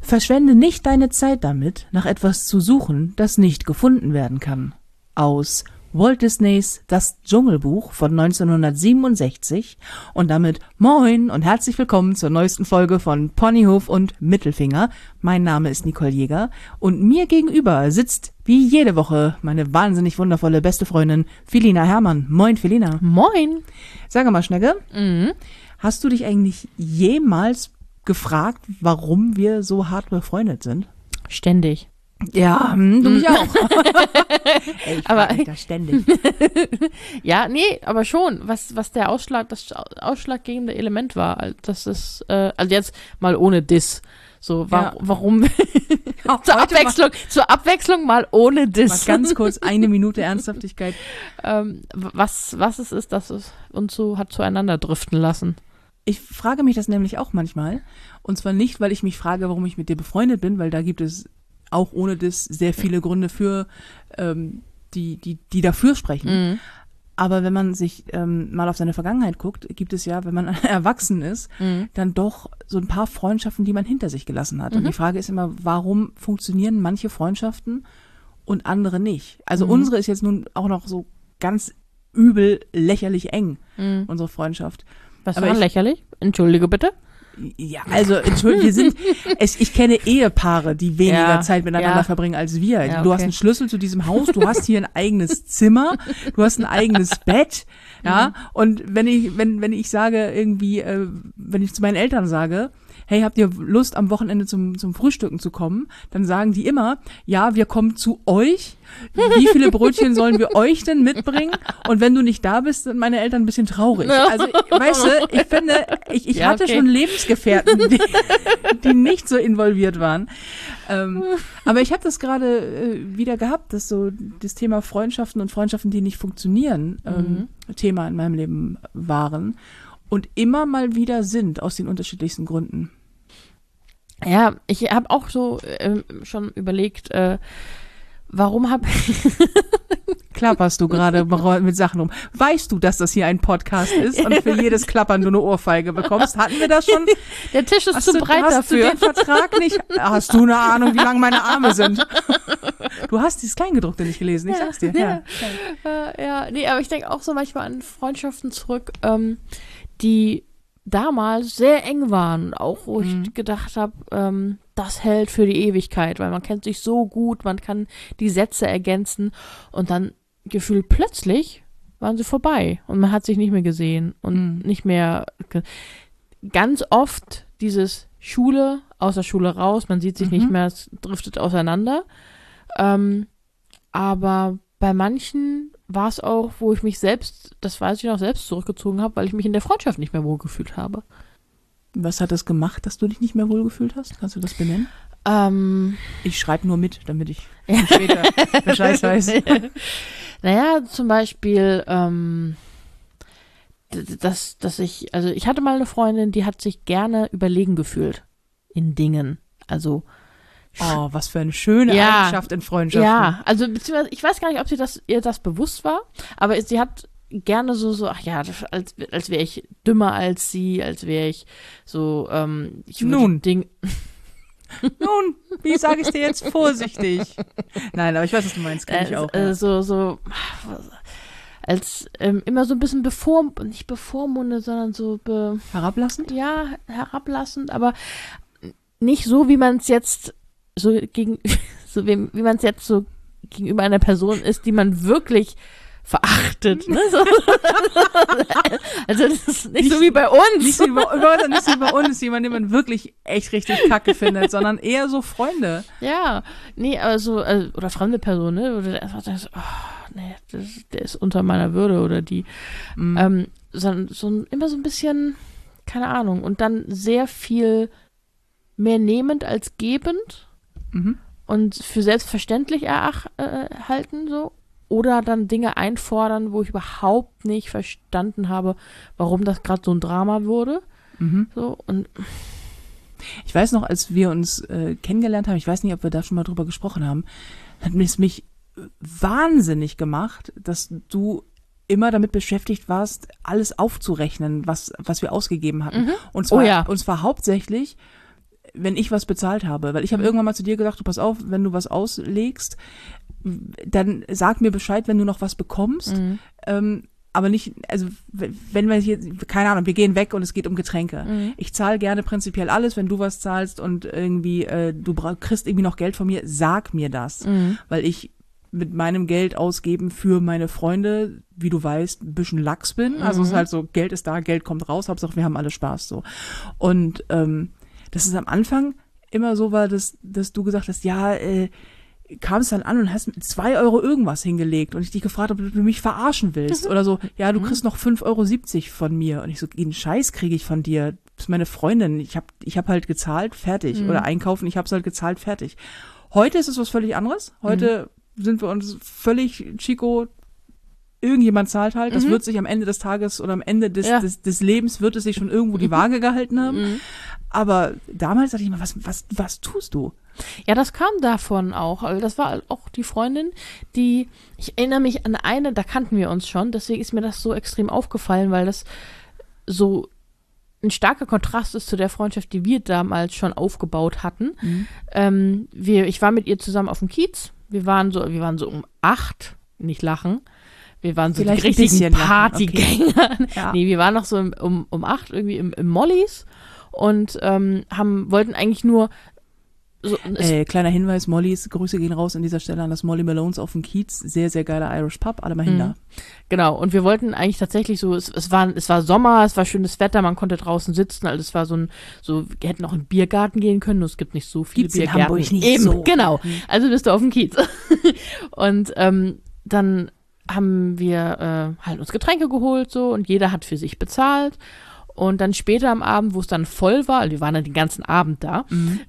Verschwende nicht deine Zeit damit, nach etwas zu suchen, das nicht gefunden werden kann. Aus Walt Disneys Das Dschungelbuch von 1967 und damit moin und herzlich willkommen zur neuesten Folge von Ponyhof und Mittelfinger. Mein Name ist Nicole Jäger und mir gegenüber sitzt wie jede Woche meine wahnsinnig wundervolle beste Freundin Felina Herrmann. Moin Felina. Moin. Sag mal, Schnecke, hast du dich eigentlich jemals gefragt, warum wir so hart befreundet sind? Ständig. Ja, du mich auch. Ey, ich frage mich das ständig. Ja, nee, aber schon, was das ausschlaggebende Element war, das ist, also jetzt mal ohne Diss. So, warum? Zur Abwechslung mal ohne Diss. Mal ganz kurz 1 Minute Ernsthaftigkeit. Was es ist, dass es uns so hat zueinander driften lassen. Ich frage mich das nämlich auch manchmal. Und zwar nicht, weil ich mich frage, warum ich mit dir befreundet bin, weil da gibt es auch ohne das sehr viele Gründe für, die dafür sprechen. Mhm. Aber wenn man sich mal auf seine Vergangenheit guckt, gibt es ja, wenn man erwachsen ist, dann doch so ein paar Freundschaften, die man hinter sich gelassen hat. Und die Frage ist immer, warum funktionieren manche Freundschaften und andere nicht? Also unsere ist jetzt nun auch noch so ganz übel lächerlich eng, unsere Freundschaft. Was war lächerlich? Entschuldige bitte. Ja, also entschuldige, ich kenne Ehepaare, die weniger Zeit miteinander verbringen als wir. Ja, okay. Du hast einen Schlüssel zu diesem Haus, du hast hier ein eigenes Zimmer, du hast ein eigenes Bett, ja. Und wenn ich sage irgendwie, wenn ich zu meinen Eltern sage, hey, habt ihr Lust am Wochenende zum Frühstücken zu kommen? Dann sagen die immer, ja, wir kommen zu euch. Wie viele Brötchen sollen wir euch denn mitbringen? Und wenn du nicht da bist, sind meine Eltern ein bisschen traurig. Also, weißt du, ich finde, ich hatte schon Lebensgefährten, die nicht so involviert waren. Aber ich habe das gerade wieder gehabt, dass so das Thema Freundschaften und Freundschaften, die nicht funktionieren, Thema in meinem Leben waren und immer mal wieder sind, aus den unterschiedlichsten Gründen. Ja, ich habe auch so schon überlegt, warum habe Klapperst du gerade mit Sachen rum? Weißt du, dass das hier ein Podcast ist und für jedes Klappern du eine Ohrfeige bekommst? Hatten wir das schon? Der Tisch ist zu breit dafür. Hast du den Vertrag nicht? Hast du eine Ahnung, wie lang meine Arme sind? Du hast dieses Kleingedruckte nicht gelesen, ich sag's dir. Nee, aber ich denke auch so manchmal an Freundschaften zurück, die damals sehr eng waren, auch wo ich gedacht habe, das hält für die Ewigkeit, weil man kennt sich so gut, man kann die Sätze ergänzen und dann gefühlt plötzlich waren sie vorbei und man hat sich nicht mehr gesehen und nicht mehr, ganz oft dieses Schule, aus der Schule raus, man sieht sich nicht mehr, es driftet auseinander, aber bei manchen war es auch, wo ich mich selbst, das weiß ich noch, selbst zurückgezogen habe, weil ich mich in der Freundschaft nicht mehr wohlgefühlt habe. Was hat das gemacht, dass du dich nicht mehr wohlgefühlt hast? Kannst du das benennen? Ich schreibe nur mit, damit ich später Bescheid weiß. Naja, zum Beispiel, ich hatte mal eine Freundin, die hat sich gerne überlegen gefühlt in Dingen. Also oh, was für eine schöne Eigenschaft in Freundschaften. Ja, also beziehungsweise, ich weiß gar nicht, ob ihr das bewusst war, aber sie hat gerne so, ach ja, als wäre ich dümmer als sie, als wäre ich so, Nun, wie sage ich dir jetzt vorsichtig? Nein, aber ich weiß, was du meinst, kenn ich auch. Ja. Als immer so ein bisschen nicht bevormundet, sondern so herablassend? Ja, herablassend, aber nicht so, wie man es jetzt wie man es jetzt so gegenüber einer Person ist, die man wirklich verachtet. Ne? So. Also das ist nicht so wie bei uns. Nicht so wie bei uns, jemand, den man wirklich echt richtig kacke findet, sondern eher so Freunde. Ja, nee, aber so, oder fremde Person, ne? Oder einfach das, der ist unter meiner Würde oder die. Immer so ein bisschen, keine Ahnung, und dann sehr viel mehr nehmend als gebend. Und für selbstverständlich halten so oder dann Dinge einfordern, wo ich überhaupt nicht verstanden habe, warum das gerade so ein Drama wurde. So, und ich weiß noch, als wir uns kennengelernt haben, ich weiß nicht, ob wir da schon mal drüber gesprochen haben, hat es mich wahnsinnig gemacht, dass du immer damit beschäftigt warst, alles aufzurechnen, was wir ausgegeben hatten. Und zwar hauptsächlich wenn ich was bezahlt habe. Weil ich habe irgendwann mal zu dir gesagt, du pass auf, wenn du was auslegst, dann sag mir Bescheid, wenn du noch was bekommst. Aber nicht, also wenn wir hier, keine Ahnung, wir gehen weg und es geht um Getränke. Ich zahle gerne prinzipiell alles, wenn du was zahlst und irgendwie du kriegst irgendwie noch Geld von mir, sag mir das. Weil ich mit meinem Geld ausgeben für meine Freunde, wie du weißt, ein bisschen lax bin. Also es ist halt so, Geld ist da, Geld kommt raus, Hauptsache wir haben alle Spaß so. Und dass es am Anfang immer so war, dass du gesagt hast, ja, kam es dann an und hast mit 2 € irgendwas hingelegt und ich dich gefragt habe, ob du mich verarschen willst oder so, ja, du kriegst noch 5,70 € von mir und ich so, den Scheiß kriege ich von dir, das ist meine Freundin, ich hab halt gezahlt, fertig oder einkaufen, ich hab's halt gezahlt, fertig. Heute ist es was völlig anderes, heute sind wir uns völlig Chico, irgendjemand zahlt halt, das wird sich am Ende des Tages oder am Ende des Lebens wird es sich schon irgendwo die Waage gehalten haben, aber damals dachte ich mal, was tust du? Ja, das kam davon auch. Also das war auch die Freundin, die, ich erinnere mich an eine, da kannten wir uns schon, deswegen ist mir das so extrem aufgefallen, weil das so ein starker Kontrast ist zu der Freundschaft, die wir damals schon aufgebaut hatten. Ich war mit ihr zusammen auf dem Kiez. Wir waren so um 8, nicht lachen. Wir waren so vielleicht die richtigen Partygänger. Okay. Ja. Nee, wir waren noch so um 8 irgendwie im Mollys und wollten eigentlich nur so, kleiner Hinweis, Mollys, Grüße gehen raus an dieser Stelle an das Molly Malones auf dem Kiez, sehr, sehr geiler Irish Pub, alle mal hin da. Genau, und wir wollten eigentlich tatsächlich so, es war Sommer, es war schönes Wetter, man konnte draußen sitzen, also es war wir hätten auch in den Biergarten gehen können, nur es gibt nicht so viele Gibt's Biergärten. In Hamburg nicht eben, so. Genau, also bist du auf dem Kiez. Und dann haben wir halt uns Getränke geholt so und jeder hat für sich bezahlt und dann später am Abend, wo es dann voll war, also wir waren dann den ganzen Abend da,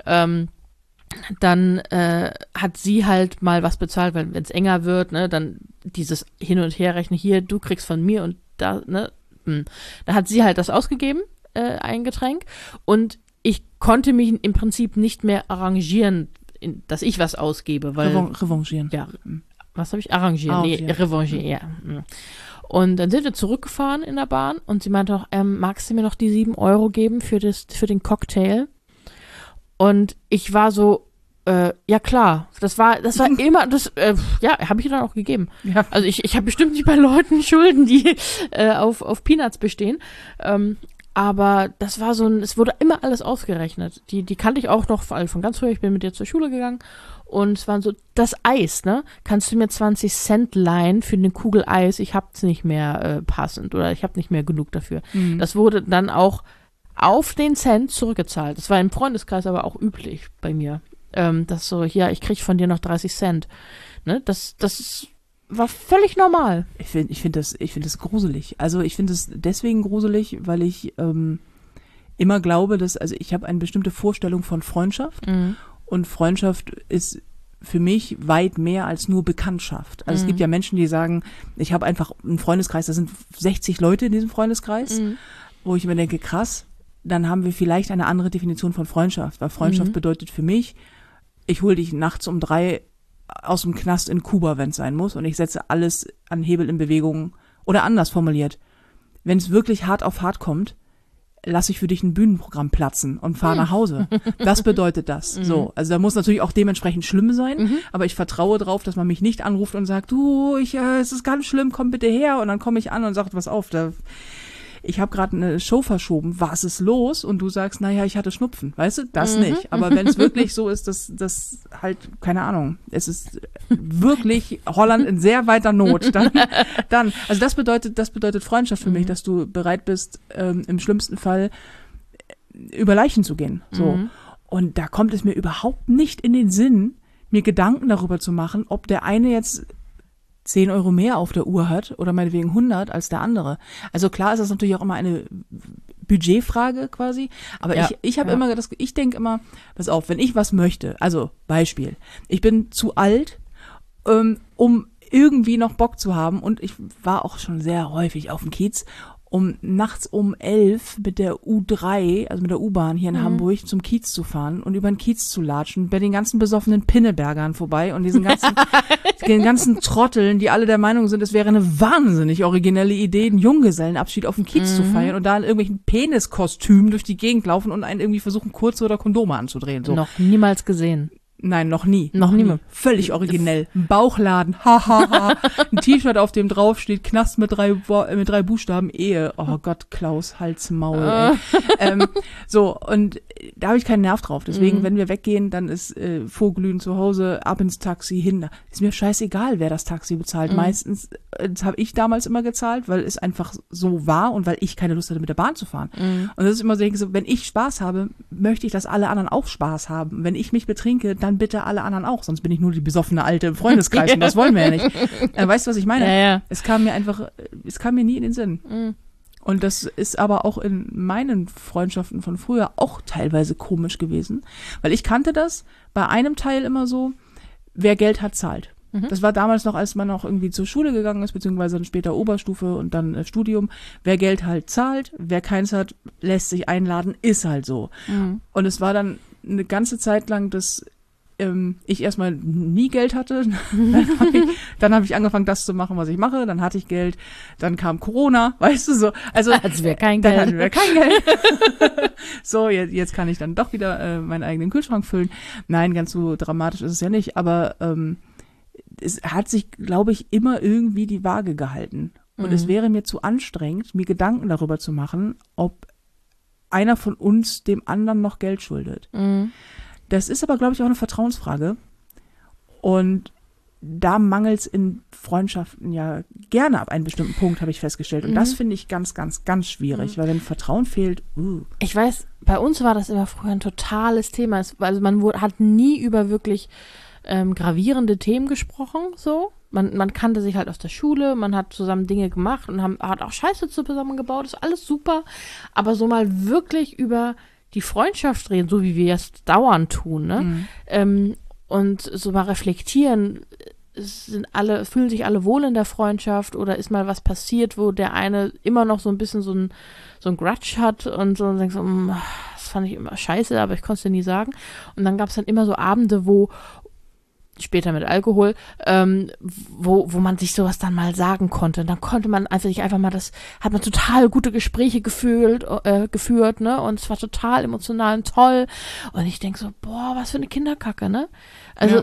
dann hat sie halt mal was bezahlt, weil wenn es enger wird, ne, dann dieses Hin- und Herrechnen hier, du kriegst von mir und da, ne, da hat sie halt das ausgegeben, ein Getränk und ich konnte mich im Prinzip nicht mehr arrangieren, dass ich was ausgebe, weil Revanchieren. Ja, was habe ich? Arrangieren, nee, revanchieren, ja. Und dann sind wir zurückgefahren in der Bahn und sie meinte auch, magst du mir noch die 7 € geben für den Cocktail? Und ich war so, ja klar, das war immer, habe ich dann auch gegeben. Ja. Also ich habe bestimmt nicht bei Leuten Schulden, die auf Peanuts bestehen. Aber das war es wurde immer alles ausgerechnet. Die kannte ich auch noch von ganz früher, ich bin mit ihr zur Schule gegangen und es waren so, das Eis, ne? Kannst du mir 20 Cent leihen für eine Kugel Eis? Ich hab's nicht mehr passend oder ich habe nicht mehr genug dafür. Das wurde dann auch auf den Cent zurückgezahlt. Das war im Freundeskreis aber auch üblich bei mir. Das so, ja, ich krieg von dir noch 30 Cent. Ne? Das war völlig normal. Ich finde das gruselig. Also ich finde es deswegen gruselig, weil ich immer glaube, also ich habe eine bestimmte Vorstellung von Freundschaft und Freundschaft ist für mich weit mehr als nur Bekanntschaft. Also es gibt ja Menschen, die sagen, ich habe einfach einen Freundeskreis, da sind 60 Leute in diesem Freundeskreis, wo ich mir denke, krass, dann haben wir vielleicht eine andere Definition von Freundschaft, weil Freundschaft bedeutet für mich, ich hole dich nachts um 3 aus dem Knast in Kuba, wenn es sein muss, und ich setze alles an Hebel in Bewegung. Oder anders formuliert, wenn es wirklich hart auf hart kommt, lasse ich für dich ein Bühnenprogramm platzen und fahre nach Hause. Das bedeutet das. So, also da muss natürlich auch dementsprechend schlimm sein, aber ich vertraue drauf, dass man mich nicht anruft und sagt, du, es ist ganz schlimm, komm bitte her, und dann komme ich an und sage, was auf, ich habe gerade eine Show verschoben, was ist los? Und du sagst, naja, ich hatte Schnupfen, weißt du, das nicht. Aber wenn es wirklich so ist, dass halt, keine Ahnung, es ist wirklich Holland in sehr weiter Not, dann, also das bedeutet Freundschaft für mich, dass du bereit bist, im schlimmsten Fall über Leichen zu gehen. So. Und da kommt es mir überhaupt nicht in den Sinn, mir Gedanken darüber zu machen, ob der eine jetzt 10 € mehr auf der Uhr hat oder meinetwegen 100 als der andere. Also klar ist das natürlich auch immer eine Budgetfrage quasi, aber ja, ich denke immer, pass auf, wenn ich was möchte, also Beispiel, ich bin zu alt, um irgendwie noch Bock zu haben, und ich war auch schon sehr häufig auf dem Kiez nachts um 11 mit der U3, also mit der U-Bahn hier in Hamburg, zum Kiez zu fahren und über den Kiez zu latschen, bei den ganzen besoffenen Pinnebergern vorbei und den ganzen Trotteln, die alle der Meinung sind, es wäre eine wahnsinnig originelle Idee, einen Junggesellenabschied auf dem Kiez zu feiern und da in irgendwelchen Peniskostümen durch die Gegend laufen und einen irgendwie versuchen, Kurze oder Kondome anzudrehen. So. Noch niemals gesehen. Nein, noch nie. Noch nie. Völlig originell. Ein Bauchladen, hahaha. Ein T-Shirt, auf dem drauf steht, Knast mit drei Buchstaben, Ehe. Oh Gott, Klaus, Hals, Maul. So, und da habe ich keinen Nerv drauf. Deswegen, wenn wir weggehen, dann ist vorglühen zu Hause, ab ins Taxi, hin. Ist mir scheißegal, wer das Taxi bezahlt. Meistens, das habe ich damals immer gezahlt, weil es einfach so war und weil ich keine Lust hatte, mit der Bahn zu fahren. Und das ist immer so, wenn ich Spaß habe, möchte ich, dass alle anderen auch Spaß haben. Wenn ich mich betrinke, dann bitte alle anderen auch, sonst bin ich nur die besoffene Alte im Freundeskreis und das wollen wir ja nicht. Weißt du, was ich meine? Ja. Es kam mir nie in den Sinn. Und das ist aber auch in meinen Freundschaften von früher auch teilweise komisch gewesen, weil ich kannte das bei einem Teil immer so, wer Geld hat, zahlt. Das war damals noch, als man noch irgendwie zur Schule gegangen ist, beziehungsweise dann später Oberstufe und dann Studium. Wer Geld halt zahlt, wer keins hat, lässt sich einladen, ist halt so. Und es war dann eine ganze Zeit lang, dass ich erstmal nie Geld hatte. Dann habe ich angefangen, das zu machen, was ich mache. Dann hatte ich Geld. Dann kam Corona, weißt du so. Also hatten wir kein dann Geld. hatten wir kein Geld. So, jetzt kann ich dann doch wieder meinen eigenen Kühlschrank füllen. Nein, ganz so dramatisch ist es ja nicht. Aber es hat sich, glaube ich, immer irgendwie die Waage gehalten. Und es wäre mir zu anstrengend, mir Gedanken darüber zu machen, ob einer von uns dem anderen noch Geld schuldet. Das ist aber, glaube ich, auch eine Vertrauensfrage. Und da mangelt es in Freundschaften ja gerne ab einem bestimmten Punkt, habe ich festgestellt. Und das finde ich ganz, ganz, ganz schwierig, weil wenn Vertrauen fehlt, Ich weiß, bei uns war das immer früher ein totales Thema. Also man hat nie über wirklich gravierende Themen gesprochen, so. Man kannte sich halt aus der Schule, man hat zusammen Dinge gemacht und hat auch Scheiße zusammen gebaut, ist alles super. Aber so mal wirklich über die Freundschaft reden, so wie wir es dauernd tun, ne? Und so mal reflektieren, fühlen sich alle wohl in der Freundschaft oder ist mal was passiert, wo der eine immer noch so ein bisschen so ein Grudge hat und so und denkt so, das fand ich immer scheiße, aber ich konnte es dir nie sagen. Und dann gab es dann immer so Abende, wo später mit Alkohol, wo man sich sowas dann mal sagen konnte. Dann konnte man einfach mal hat man total gute Gespräche geführt, ne? Und es war total emotional und toll. Und ich denke so, boah, was für eine Kinderkacke, ne? Also,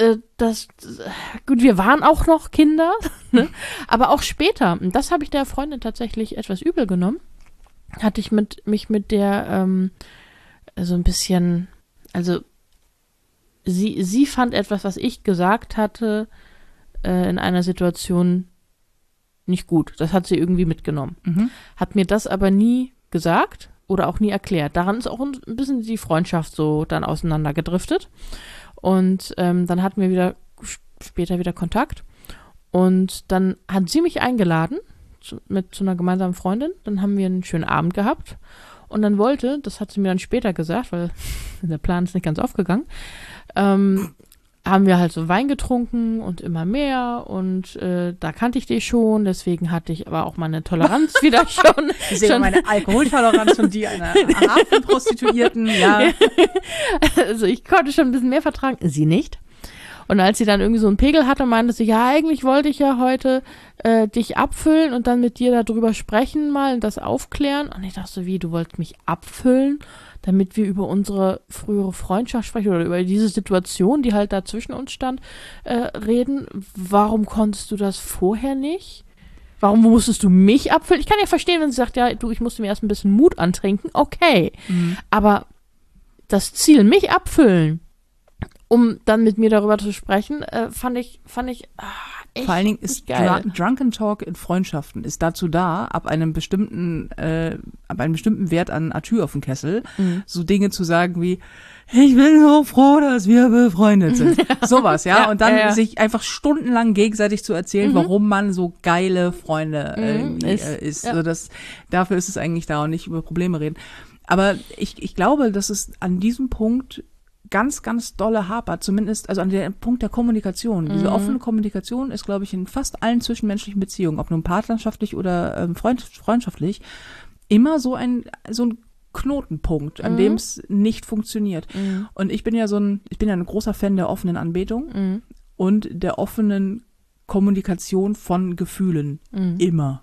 gut, wir waren auch noch Kinder, ne? Aber auch später, und das habe ich der Freundin tatsächlich etwas übel genommen, hatte ich mich mit der so ein bisschen, also Sie fand etwas, was ich gesagt hatte, in einer Situation nicht gut. Das hat sie irgendwie mitgenommen. Hat mir das aber nie gesagt oder auch nie erklärt. Daran ist auch ein bisschen die Freundschaft so dann auseinandergedriftet. Und dann hatten wir später wieder Kontakt. Und dann hat sie mich eingeladen zu einer gemeinsamen Freundin. Dann haben wir einen schönen Abend gehabt. Und dann das hat sie mir dann später gesagt, weil der Plan ist nicht ganz aufgegangen, haben wir halt so Wein getrunken und immer mehr und da kannte ich dich schon, deswegen hatte ich aber auch meine Toleranz wieder schon. Ich sehe meine Alkoholtoleranz von dir, einer Hafenprostituierten, ja. Also ich konnte schon ein bisschen mehr vertragen, sie nicht. Und als sie dann irgendwie so einen Pegel hatte, meinte sie, ja, eigentlich wollte ich ja heute dich abfüllen und dann mit dir darüber sprechen mal und das aufklären. Und ich dachte so, wie, du wolltest mich abfüllen, damit wir über unsere frühere Freundschaft sprechen oder über diese Situation, die halt da zwischen uns stand, reden. Warum konntest du das vorher nicht? Warum musstest du mich abfüllen? Ich kann ja verstehen, wenn sie sagt, ja, du, ich musste mir erst ein bisschen Mut antrinken. Okay. Aber das Ziel, mich abfüllen, um dann mit mir darüber zu sprechen, fand ich echt. Vor allen Dingen ist Drunken Talk in Freundschaften ist dazu da, ab einem bestimmten Wert an Atür auf dem Kessel, so Dinge zu sagen wie, ich bin so froh, dass wir befreundet sind. Sowas, ja. Und dann sich einfach stundenlang gegenseitig zu erzählen, warum man so geile Freunde ist. Ja. Also dafür ist es eigentlich da und nicht über Probleme reden. Aber ich glaube, dass es an diesem Punkt ganz, ganz dolle hapert, zumindest also an dem Punkt der Kommunikation. Diese offene Kommunikation ist, glaube ich, in fast allen zwischenmenschlichen Beziehungen, ob nun partnerschaftlich oder freundschaftlich, immer so ein Knotenpunkt, an dem es nicht funktioniert. Und ich bin ja ein großer Fan der offenen Anbetung und der offenen Kommunikation von Gefühlen. Immer.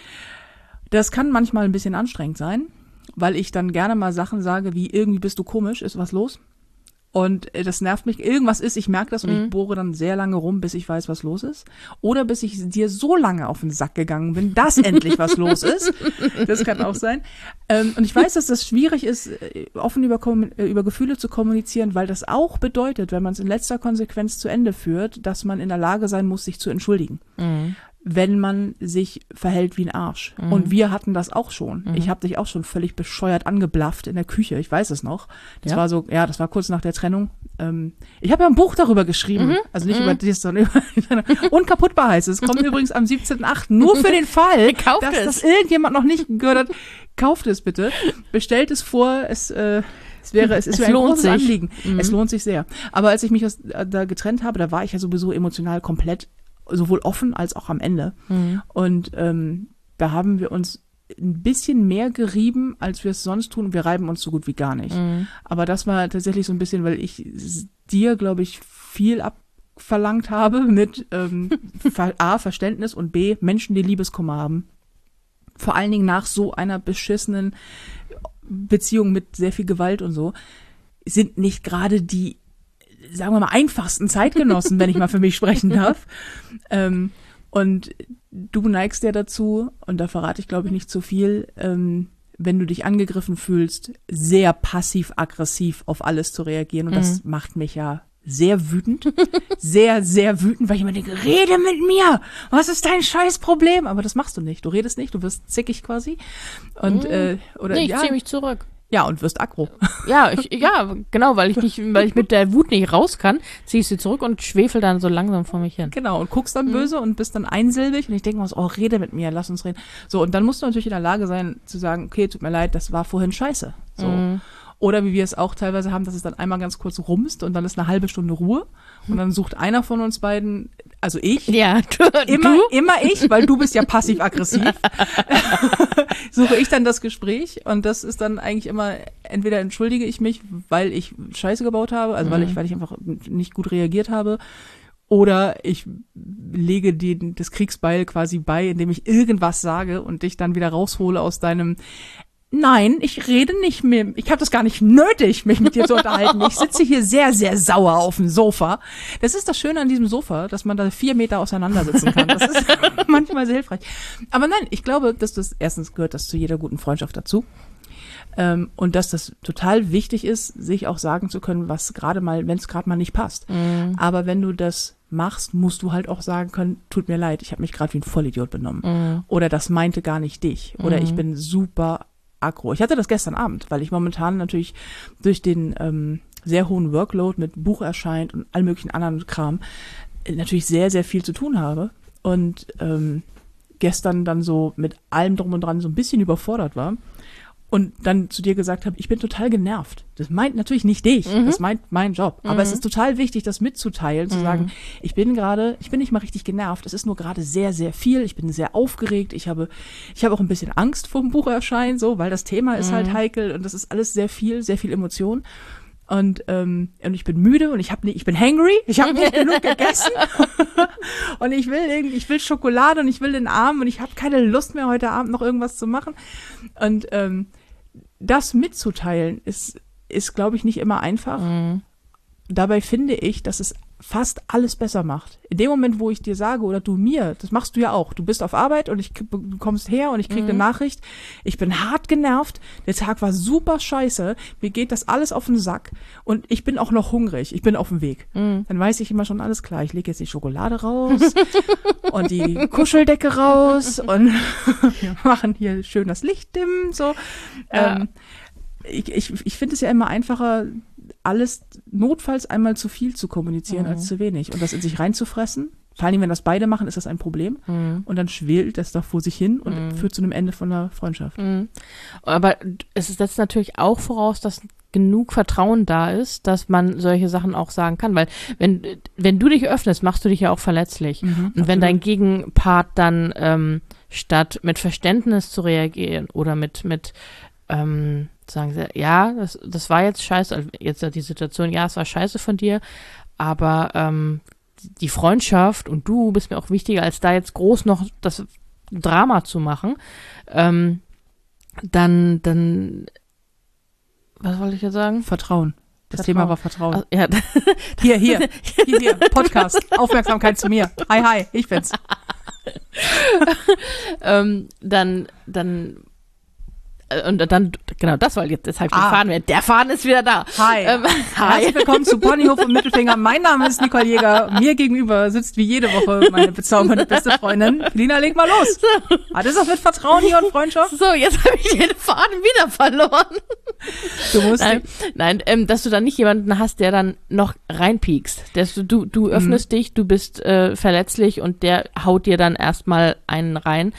Das kann manchmal ein bisschen anstrengend sein, weil ich dann gerne mal Sachen sage, wie irgendwie bist du komisch, ist was los? Und das nervt mich. Irgendwas ist, ich merke das und ich bohre dann sehr lange rum, bis ich weiß, was los ist. Oder bis ich dir so lange auf den Sack gegangen bin, dass endlich was los ist. Das kann auch sein. Und ich weiß, dass das schwierig ist, offen über Gefühle zu kommunizieren, weil das auch bedeutet, wenn man es in letzter Konsequenz zu Ende führt, dass man in der Lage sein muss, sich zu entschuldigen. Wenn man sich verhält wie ein Arsch. Und wir hatten das auch schon. Ich habe dich auch schon völlig bescheuert angeblafft in der Küche. Ich weiß es noch. Das war so, das war kurz nach der Trennung. Ich habe ja ein Buch darüber geschrieben. Also nicht über das, sondern über Unkaputtbar heißt es. Kommt übrigens am 17.8. Nur für den Fall, dass das irgendjemand noch nicht gehört hat. Kauft es bitte. Bestellt es vor. Es ist mir ein großes Anliegen. Es lohnt sich sehr. Aber als ich mich da getrennt habe, da war ich ja sowieso emotional komplett sowohl offen als auch am Ende. Und da haben wir uns ein bisschen mehr gerieben, als wir es sonst tun. Wir reiben uns so gut wie gar nicht. Aber das war tatsächlich so ein bisschen, weil ich dir, glaube ich, viel abverlangt habe mit A, Verständnis und B, Menschen, die Liebeskummer haben. Vor allen Dingen nach so einer beschissenen Beziehung mit sehr viel Gewalt und so, sind nicht gerade die, sagen wir mal, einfachsten Zeitgenossen, wenn ich mal für mich sprechen darf. Und du neigst ja dazu, und da verrate ich, glaube ich, nicht zu viel, wenn du dich angegriffen fühlst, sehr passiv-aggressiv auf alles zu reagieren. Und das macht mich ja sehr wütend. Sehr, sehr wütend, weil ich immer denke, rede mit mir! Was ist dein Scheißproblem? Aber das machst du nicht. Du redest nicht, du wirst zickig quasi. Und, ich ziehe mich zurück. Ja, und wirst aggro. Ja, genau, weil ich mit der Wut nicht raus kann, ziehe ich sie zurück und schwefel dann so langsam vor mich hin. Genau, und guckst dann böse und bist dann einsilbig und ich denke mir so, rede mit mir, lass uns reden. So, und dann musst du natürlich in der Lage sein, zu sagen, okay, tut mir leid, das war vorhin scheiße. So. Oder wie wir es auch teilweise haben, dass es dann einmal ganz kurz rumst und dann ist eine halbe Stunde Ruhe und dann sucht einer von uns beiden, also ich, immer ich, weil du bist ja passiv-aggressiv, suche ich dann das Gespräch und das ist dann eigentlich immer, entweder entschuldige ich mich, weil ich Scheiße gebaut habe, also weil ich einfach nicht gut reagiert habe, oder ich lege das Kriegsbeil quasi bei, indem ich irgendwas sage und dich dann wieder raushole aus deinem Nein, ich rede nicht mehr. Ich habe das gar nicht nötig, mich mit dir zu unterhalten. Ich sitze hier sehr, sehr sauer auf dem Sofa. Das ist das Schöne an diesem Sofa, dass man da 4 Meter auseinander sitzen kann. Das ist manchmal sehr hilfreich. Aber nein, ich glaube, erstens gehört das zu jeder guten Freundschaft dazu. Und dass das total wichtig ist, sich auch sagen zu können, was gerade mal, wenn es gerade mal nicht passt. Aber wenn du das machst, musst du halt auch sagen können, tut mir leid, ich habe mich gerade wie ein Vollidiot benommen. Oder das meinte gar nicht dich. Oder ich bin super aggro. Ich hatte das gestern Abend, weil ich momentan natürlich durch den sehr hohen Workload mit Buch erscheint und all möglichen anderen Kram natürlich sehr, sehr viel zu tun habe und gestern dann so mit allem drum und dran so ein bisschen überfordert war und dann zu dir gesagt habe, ich bin total genervt. Das meint natürlich nicht dich, das meint mein Job. Aber es ist total wichtig, das mitzuteilen, zu sagen, ich bin nicht mal richtig genervt, es ist nur gerade sehr, sehr viel, ich bin sehr aufgeregt, ich habe auch ein bisschen Angst vor dem Bucherscheinen, so, weil das Thema ist halt heikel und das ist alles sehr viel Emotion. Und ich bin müde und ich bin hangry, ich habe nicht genug gegessen und ich will Schokolade und ich will den Arm und ich habe keine Lust mehr, heute Abend noch irgendwas zu machen. Und das mitzuteilen ist glaube ich, nicht immer einfach. Dabei finde ich, dass es fast alles besser macht. In dem Moment, wo ich dir sage oder du mir, das machst du ja auch. Du bist auf Arbeit und du kommst her und ich krieg eine Nachricht. Ich bin hart genervt. Der Tag war super scheiße. Mir geht das alles auf den Sack und ich bin auch noch hungrig. Ich bin auf dem Weg. Dann weiß ich immer schon alles klar. Ich lege jetzt die Schokolade raus und die Kuscheldecke raus und wir machen hier schön das Licht dimmen. So. Ich finde es ja immer einfacher, alles notfalls einmal zu viel zu kommunizieren als zu wenig und das in sich reinzufressen Vor allem, wenn das beide machen, ist das ein Problem. Und dann schwelt das doch vor sich hin und führt zu einem Ende von einer Freundschaft. Aber es setzt natürlich auch voraus, dass genug Vertrauen da ist, dass man solche Sachen auch sagen kann. Weil wenn du dich öffnest, machst du dich ja auch verletzlich. Und wenn dein Gegenpart dann statt mit Verständnis zu reagieren oder mit sagen sie, ja, das war jetzt scheiße, also jetzt die Situation, ja, es war scheiße von dir, aber die Freundschaft und du bist mir auch wichtiger, als da jetzt groß noch das Drama zu machen, dann was wollte ich jetzt sagen? Vertrauen. Das Thema war Vertrauen. Ja. Hier, Podcast, Aufmerksamkeit zu mir. Hi, ich bin's. Und dann, genau, das war jetzt, deshalb den Faden. Der Faden ist wieder da. Hi. Herzlich willkommen zu Ponyhof und Mittelfinger. Mein Name ist Nicole Jäger. Mir gegenüber sitzt wie jede Woche meine bezaubernde beste Freundin. Felina, leg mal los. Hat das was mit Vertrauen hier und Freundschaft? So, jetzt habe ich den Faden wieder verloren. Du musst Nein, dass du dann nicht jemanden hast, der dann noch reinpiekst. Du öffnest dich, du bist verletzlich und der haut dir dann erstmal einen rein.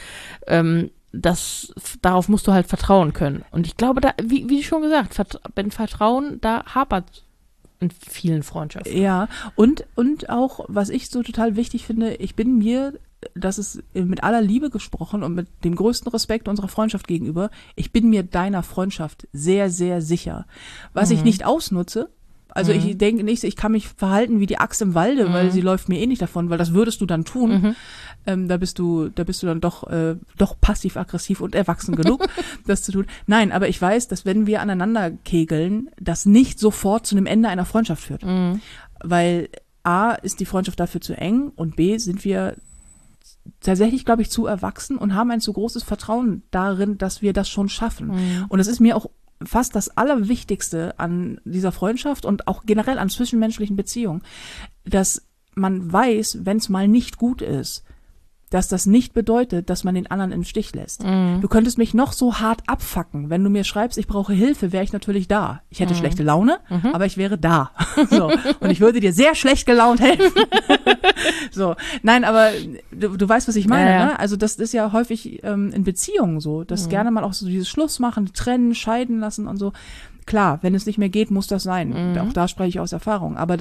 Darauf musst du halt vertrauen können. Und ich glaube, da, wie schon gesagt, wenn Vertrauen, da hapert in vielen Freundschaften. Ja, und auch, was ich so total wichtig finde, ich bin mir, das ist mit aller Liebe gesprochen und mit dem größten Respekt unserer Freundschaft gegenüber, ich bin mir deiner Freundschaft sehr, sehr sicher. Was ich nicht ausnutze, also ich denke nicht, ich kann mich verhalten wie die Axt im Walde, weil sie läuft mir eh nicht davon, weil das würdest du dann tun. Da bist du dann doch passiv-aggressiv und erwachsen genug, das zu tun. Nein, aber ich weiß, dass wenn wir aneinander kegeln, das nicht sofort zu einem Ende einer Freundschaft führt. Weil A, ist die Freundschaft dafür zu eng und B, sind wir tatsächlich, glaube ich, zu erwachsen und haben ein zu großes Vertrauen darin, dass wir das schon schaffen. Und es ist mir auch fast das Allerwichtigste an dieser Freundschaft und auch generell an zwischenmenschlichen Beziehungen, dass man weiß, wenn es mal nicht gut ist, dass das nicht bedeutet, dass man den anderen im Stich lässt. Du könntest mich noch so hart abfacken. Wenn du mir schreibst, ich brauche Hilfe, wäre ich natürlich da. Ich hätte schlechte Laune, aber ich wäre da. So. Und ich würde dir sehr schlecht gelaunt helfen. So. Nein, aber du weißt, was ich meine, ja. ne? Also das ist ja häufig in Beziehungen so, dass gerne mal auch so dieses Schluss machen, trennen, scheiden lassen und so. Klar, wenn es nicht mehr geht, muss das sein. Auch da spreche ich aus Erfahrung. Aber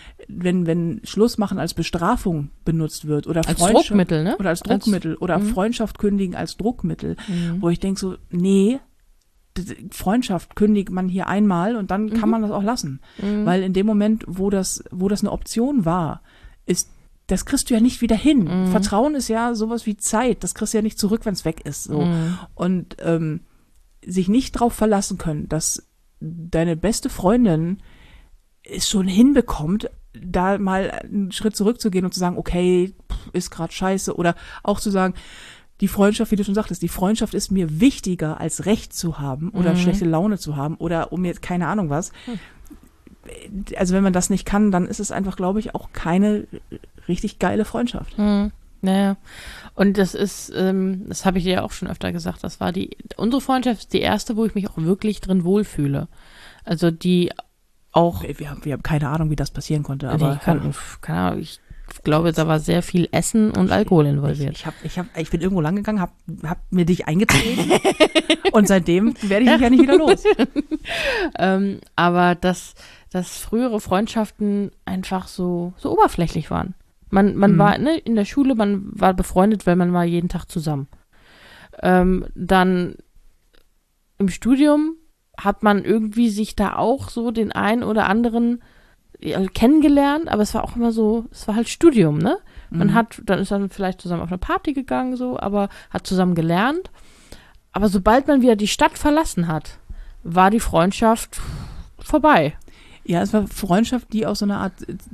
wenn Schluss machen als Bestrafung benutzt wird oder als Druckmittel, ne? Oder als Druckmittel oder Freundschaft kündigen als Druckmittel, wo ich denke so, nee, Freundschaft kündigt man hier einmal und dann kann man das auch lassen. Weil in dem Moment, wo das eine Option war, das kriegst du ja nicht wieder hin. Vertrauen ist ja sowas wie Zeit. Das kriegst du ja nicht zurück, wenn es weg ist. So. Und sich nicht drauf verlassen können, dass deine beste Freundin es schon hinbekommt, da mal einen Schritt zurückzugehen und zu sagen, okay, ist gerade scheiße. Oder auch zu sagen, die Freundschaft, wie du schon sagtest, die Freundschaft ist mir wichtiger, als Recht zu haben oder schlechte Laune zu haben oder um mir keine Ahnung was. Also wenn man das nicht kann, dann ist es einfach, glaube ich, auch keine richtig geile Freundschaft. Naja, und das ist, das habe ich dir ja auch schon öfter gesagt, unsere Freundschaft ist die erste, wo ich mich auch wirklich drin wohlfühle. Also die auch. Wir haben keine Ahnung, wie das passieren konnte, aber. Keine Ahnung, ich glaube, da war sehr viel Essen und Alkohol involviert. Ich bin irgendwo lang gegangen, hab mir dich eingetreten und seitdem werde ich mich ja nicht wieder los. Aber dass frühere Freundschaften einfach so oberflächlich waren. Man war in der Schule, man war befreundet, weil man war jeden Tag zusammen. Dann im Studium hat man irgendwie sich da auch so den einen oder anderen kennengelernt, aber es war auch immer so, es war halt Studium, ne? Dann ist dann vielleicht zusammen auf eine Party gegangen, so, aber hat zusammen gelernt. Aber sobald man wieder die Stadt verlassen hat, war die Freundschaft vorbei. Ja, es war Freundschaft, die aus so einer Art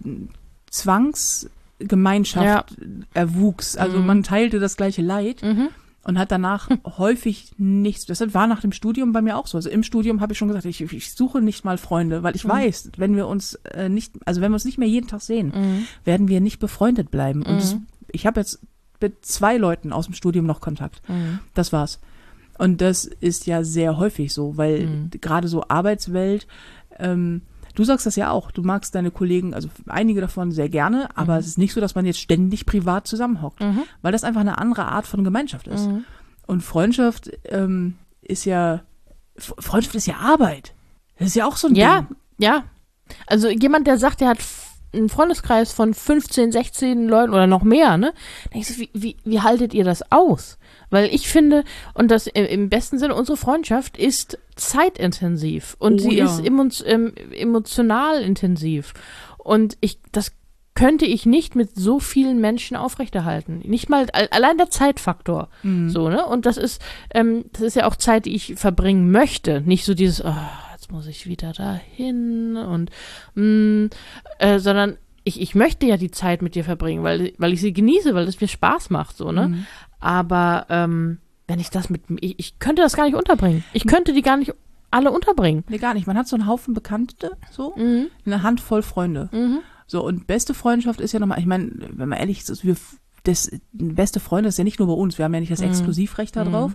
Zwangsgemeinschaft erwuchs. Also man teilte das gleiche Leid und hat danach häufig nichts. Das war nach dem Studium bei mir auch so. Also im Studium habe ich schon gesagt, ich suche nicht mal Freunde, weil ich weiß, wenn wir uns nicht mehr jeden Tag sehen, werden wir nicht befreundet bleiben. Und ich habe jetzt mit 2 Leuten aus dem Studium noch Kontakt. Das war's. Und das ist ja sehr häufig so, weil gerade so Arbeitswelt, du du sagst das ja auch, du magst deine Kollegen, also einige davon sehr gerne, aber es ist nicht so, dass man jetzt ständig privat zusammenhockt, weil das einfach eine andere Art von Gemeinschaft ist. Und Freundschaft ist ja Arbeit. Das ist ja auch so ein Ding. Ja. Also jemand, der sagt, der hat einen Freundeskreis von 15, 16 Leuten oder noch mehr, ne? Da denkst du, wie haltet ihr das aus? Weil ich finde, und das im besten Sinne, unsere Freundschaft ist zeitintensiv und sie ist emotional intensiv. Und das könnte ich nicht mit so vielen Menschen aufrechterhalten. Nicht mal, allein der Zeitfaktor. So, ne? Und das ist ja auch Zeit, die ich verbringen möchte. Nicht so dieses, jetzt muss ich wieder dahin und, sondern ich möchte ja die Zeit mit dir verbringen, weil ich sie genieße, weil es mir Spaß macht, so, ne? Aber, wenn ich das ich könnte das gar nicht unterbringen. Ich könnte die gar nicht alle unterbringen. Nee, gar nicht. Man hat so einen Haufen Bekannte, so, eine Handvoll Freunde. So, und beste Freundschaft ist ja nochmal, ich meine, wenn man ehrlich ist, beste Freunde ist ja nicht nur bei uns, wir haben ja nicht das Exklusivrecht da drauf.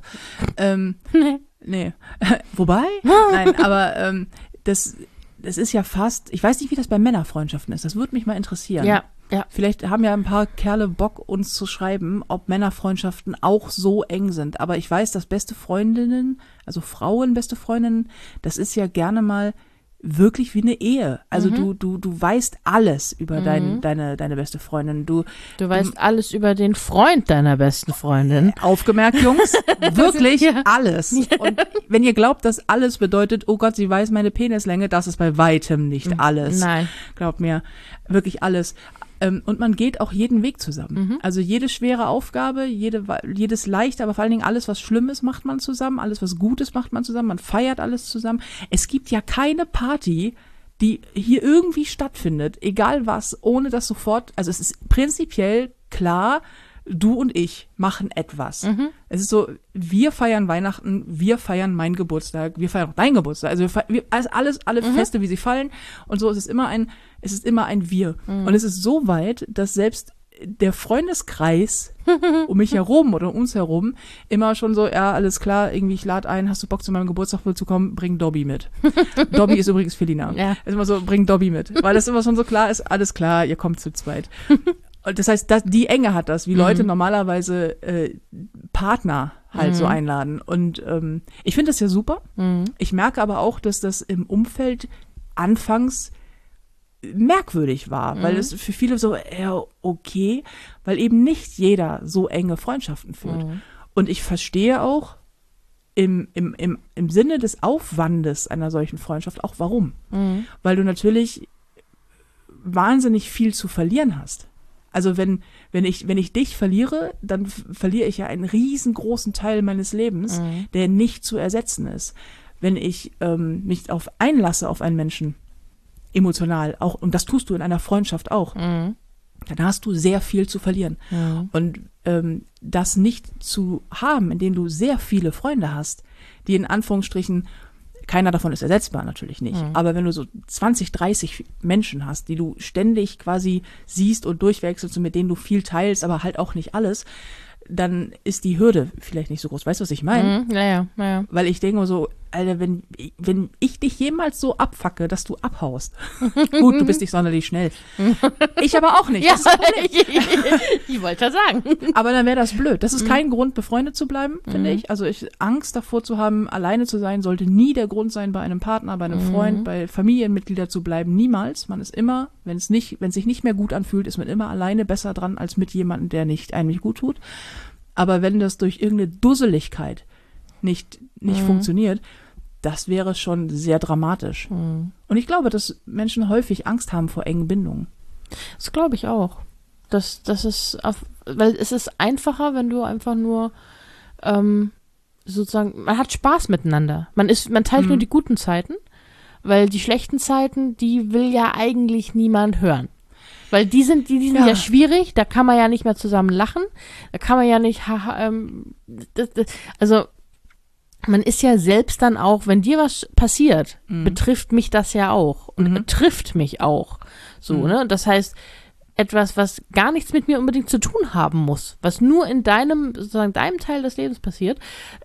Nee. Wobei? Nein, aber das ist ja fast, ich weiß nicht, wie das bei Männerfreundschaften ist, das würde mich mal interessieren. Ja. Vielleicht haben ja ein paar Kerle Bock, uns zu schreiben, ob Männerfreundschaften auch so eng sind. Aber ich weiß, dass beste Freundinnen, also Frauen beste Freundinnen, das ist ja gerne mal wirklich wie eine Ehe. Also du weißt alles über deine beste Freundin. Du weißt alles über den Freund deiner besten Freundin. Aufgemerkt, Jungs, wirklich alles. Und wenn ihr glaubt, dass alles bedeutet, oh Gott, sie weiß meine Penislänge, das ist bei weitem nicht alles. Nein. Glaubt mir, wirklich alles. Und man geht auch jeden Weg zusammen. Also jede schwere Aufgabe, jedes leichte, aber vor allen Dingen alles, was Schlimmes, macht man zusammen. Alles, was Gutes, macht man zusammen. Man feiert alles zusammen. Es gibt ja keine Party, die hier irgendwie stattfindet, egal was, ohne dass sofort, also es ist prinzipiell klar, du und ich machen etwas. Es ist so, wir feiern Weihnachten, wir feiern meinen Geburtstag, wir feiern auch deinen Geburtstag. Also alle Feste, wie sie fallen. Und so ist es immer ein Wir. Und es ist so weit, dass selbst der Freundeskreis um mich herum oder um uns herum immer schon so, ja, alles klar, irgendwie ich lade ein, hast du Bock zu meinem Geburtstag wohl zu kommen, bring Dobby mit. Dobby ist übrigens Felina. Ja. Ist immer so, bring Dobby mit. Weil das immer schon so klar ist, alles klar, ihr kommt zu zweit. Und das heißt, die Enge hat das, wie Leute normalerweise Partner halt so einladen. Und ich finde das ja super. Ich merke aber auch, dass das im Umfeld anfangs merkwürdig war, weil es für viele so, ja, okay, weil eben nicht jeder so enge Freundschaften führt. Und ich verstehe auch im Sinne des Aufwandes einer solchen Freundschaft auch warum. Weil du natürlich wahnsinnig viel zu verlieren hast. Also wenn ich dich verliere, dann verliere ich ja einen riesengroßen Teil meines Lebens, der nicht zu ersetzen ist. Wenn ich mich einlasse auf einen Menschen, emotional auch, und das tust du in einer Freundschaft auch, dann hast du sehr viel zu verlieren. Und das nicht zu haben, indem du sehr viele Freunde hast, die in Anführungsstrichen, keiner davon ist ersetzbar, natürlich nicht. Aber wenn du so 20, 30 Menschen hast, die du ständig quasi siehst und durchwechselst und mit denen du viel teilst, aber halt auch nicht alles, dann ist die Hürde vielleicht nicht so groß. Weißt du, was ich meine? Ja. Weil ich denke so, Alter, wenn ich dich jemals so abfacke, dass du abhaust. Gut, du bist nicht sonderlich schnell. Ich aber auch nicht. Ja, ich wollte ja sagen. Aber dann wäre das blöd. Das ist kein Grund, befreundet zu bleiben, finde ich. Also Angst davor zu haben, alleine zu sein, sollte nie der Grund sein, bei einem Partner, bei einem Freund, bei Familienmitgliedern zu bleiben. Niemals. Man ist immer, wenn es sich nicht mehr gut anfühlt, ist man immer alleine besser dran, als mit jemandem, der einem nicht gut tut. Aber wenn das durch irgendeine Dusseligkeit nicht funktioniert, das wäre schon sehr dramatisch. Und ich glaube, dass Menschen häufig Angst haben vor engen Bindungen. Das glaube ich auch. Das ist, weil es ist einfacher, wenn du einfach nur sozusagen, man hat Spaß miteinander. Man teilt nur die guten Zeiten, weil die schlechten Zeiten, die will ja eigentlich niemand hören. Weil die sind ja schwierig, da kann man ja nicht mehr zusammen lachen, da kann man ja nicht, also man ist ja selbst dann auch, wenn dir was passiert, betrifft mich das ja auch und trifft mich auch. So, ne? Das heißt, etwas, was gar nichts mit mir unbedingt zu tun haben muss, was nur in deinem Teil des Lebens passiert,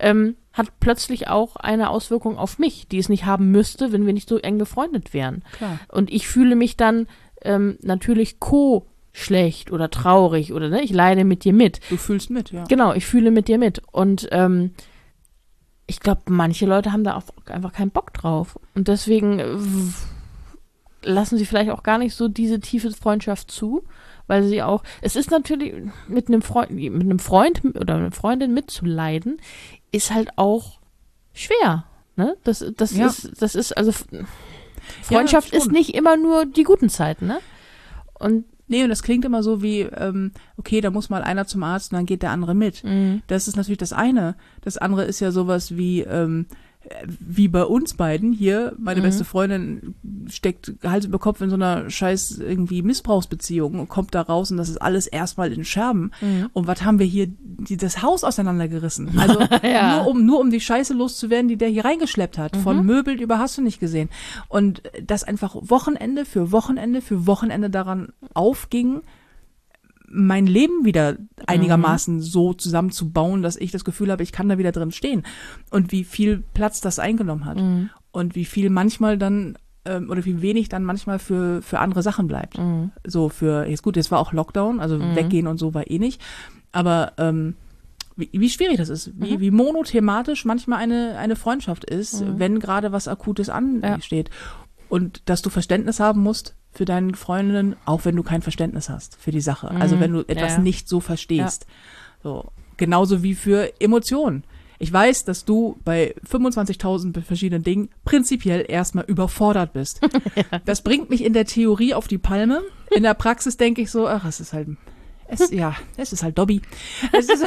hat plötzlich auch eine Auswirkung auf mich, die es nicht haben müsste, wenn wir nicht so eng befreundet wären. Klar. Und ich fühle mich dann natürlich schlecht oder traurig oder ne, ich leide mit dir mit. Du fühlst mit, ja. Genau, ich fühle mit dir mit. Und ich glaube, manche Leute haben da auch einfach keinen Bock drauf. Und deswegen lassen sie vielleicht auch gar nicht so diese tiefe Freundschaft zu, weil sie auch, es ist natürlich mit einem Freund oder einer Freundin mitzuleiden, ist halt auch schwer. Ne? Das ist also Freundschaft ist nicht immer nur die guten Zeiten, ne? Und das klingt immer so wie, okay, da muss mal einer zum Arzt und dann geht der andere mit. Mhm. Das ist natürlich das eine. Das andere ist ja sowas wie bei uns beiden hier. Meine beste Freundin steckt Hals über Kopf in so einer scheiß irgendwie Missbrauchsbeziehung und kommt da raus und das ist alles erstmal in Scherben. Und was haben wir hier, das Haus auseinandergerissen? Also ja. nur um die Scheiße loszuwerden, die der hier reingeschleppt hat. Von Möbel über hast du nicht gesehen. Und das einfach Wochenende für Wochenende für Wochenende daran aufging, mein Leben wieder einigermaßen so zusammenzubauen, dass ich das Gefühl habe, ich kann da wieder drin stehen. Und wie viel Platz das eingenommen hat. Und wie viel manchmal dann, oder wie wenig dann manchmal für andere Sachen bleibt. So jetzt war auch Lockdown, also weggehen und so war eh nicht. Aber wie schwierig das ist, wie monothematisch manchmal eine Freundschaft ist, wenn gerade was Akutes ansteht. Und dass du Verständnis haben musst für deine Freundinnen, auch wenn du kein Verständnis hast für die Sache. Also wenn du etwas nicht so verstehst. Ja. So. Genauso wie für Emotionen. Ich weiß, dass du bei 25.000 verschiedenen Dingen prinzipiell erstmal überfordert bist. Ja. Das bringt mich in der Theorie auf die Palme. In der Praxis denke ich so, ach, es ist halt Dobby. Es ist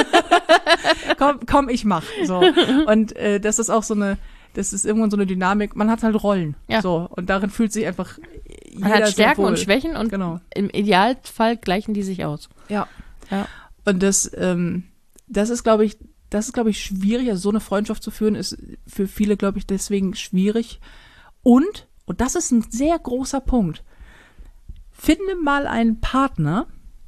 komm, ich mach. So. Und das ist auch das ist irgendwann so eine Dynamik, man hat halt Rollen. Ja. So, und darin fühlt sich einfach jeder man hat Stärken wohl. Und Schwächen und im Idealfall gleichen die sich aus. Ja. Und das ist, glaube ich, schwierig. Also so eine Freundschaft zu führen, ist für viele, glaube ich, deswegen schwierig. Und das ist ein sehr großer Punkt, finde mal einen Partner,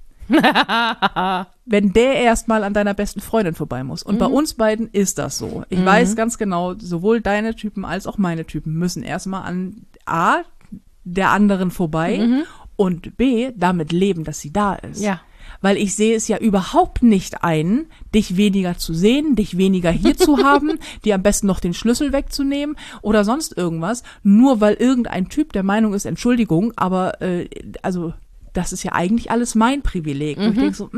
wenn der erstmal an deiner besten Freundin vorbei muss. Und bei uns beiden ist das so. Ich weiß ganz genau, sowohl deine Typen als auch meine Typen müssen erstmal an A, der anderen vorbei und B, damit leben, dass sie da ist. Ja. Weil ich sehe es ja überhaupt nicht ein, dich weniger zu sehen, dich weniger hier zu haben, dir am besten noch den Schlüssel wegzunehmen oder sonst irgendwas, nur weil irgendein Typ der Meinung ist, Entschuldigung, aber das ist ja eigentlich alles mein Privileg. Und ich denke so,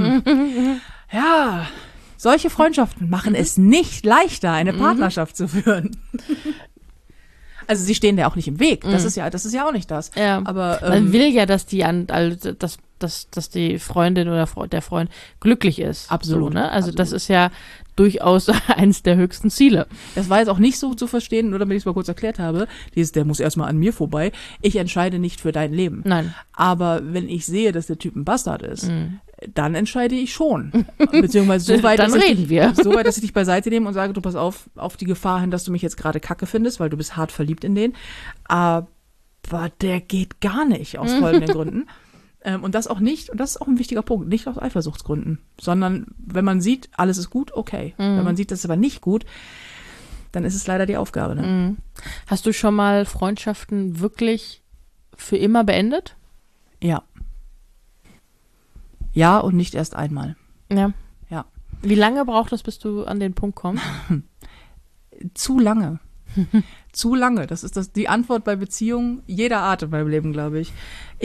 ja, solche Freundschaften machen es nicht leichter, eine Partnerschaft zu führen. Also sie stehen ja auch nicht im Weg. Das ist ja auch nicht das. Ja. Aber man will ja, dass dass die Freundin oder der Freund glücklich ist. Absolut. So, ne? Also absolut. Das ist ja durchaus eines der höchsten Ziele. Das war jetzt auch nicht so zu verstehen, nur damit ich es mal kurz erklärt habe. Der muss erstmal an mir vorbei. Ich entscheide nicht für dein Leben. Nein. Aber wenn ich sehe, dass der Typ ein Bastard ist, dann entscheide ich schon. Beziehungsweise so weit, dass ich dich beiseite nehme und sage, du pass auf die Gefahr hin, dass du mich jetzt gerade kacke findest, weil du bist hart verliebt in den. Aber der geht gar nicht aus folgenden Gründen. Und das auch nicht, und das ist auch ein wichtiger Punkt, nicht aus Eifersuchtsgründen, sondern wenn man sieht, alles ist gut, okay. Wenn man sieht, das ist aber nicht gut, dann ist es leider die Aufgabe. Ne? Hast du schon mal Freundschaften wirklich für immer beendet? Ja. Ja, und nicht erst einmal. Ja. Ja. Wie lange braucht es, bis du an den Punkt kommst? Zu lange. Zu lange. Das ist die Antwort bei Beziehungen jeder Art in meinem Leben, glaube ich.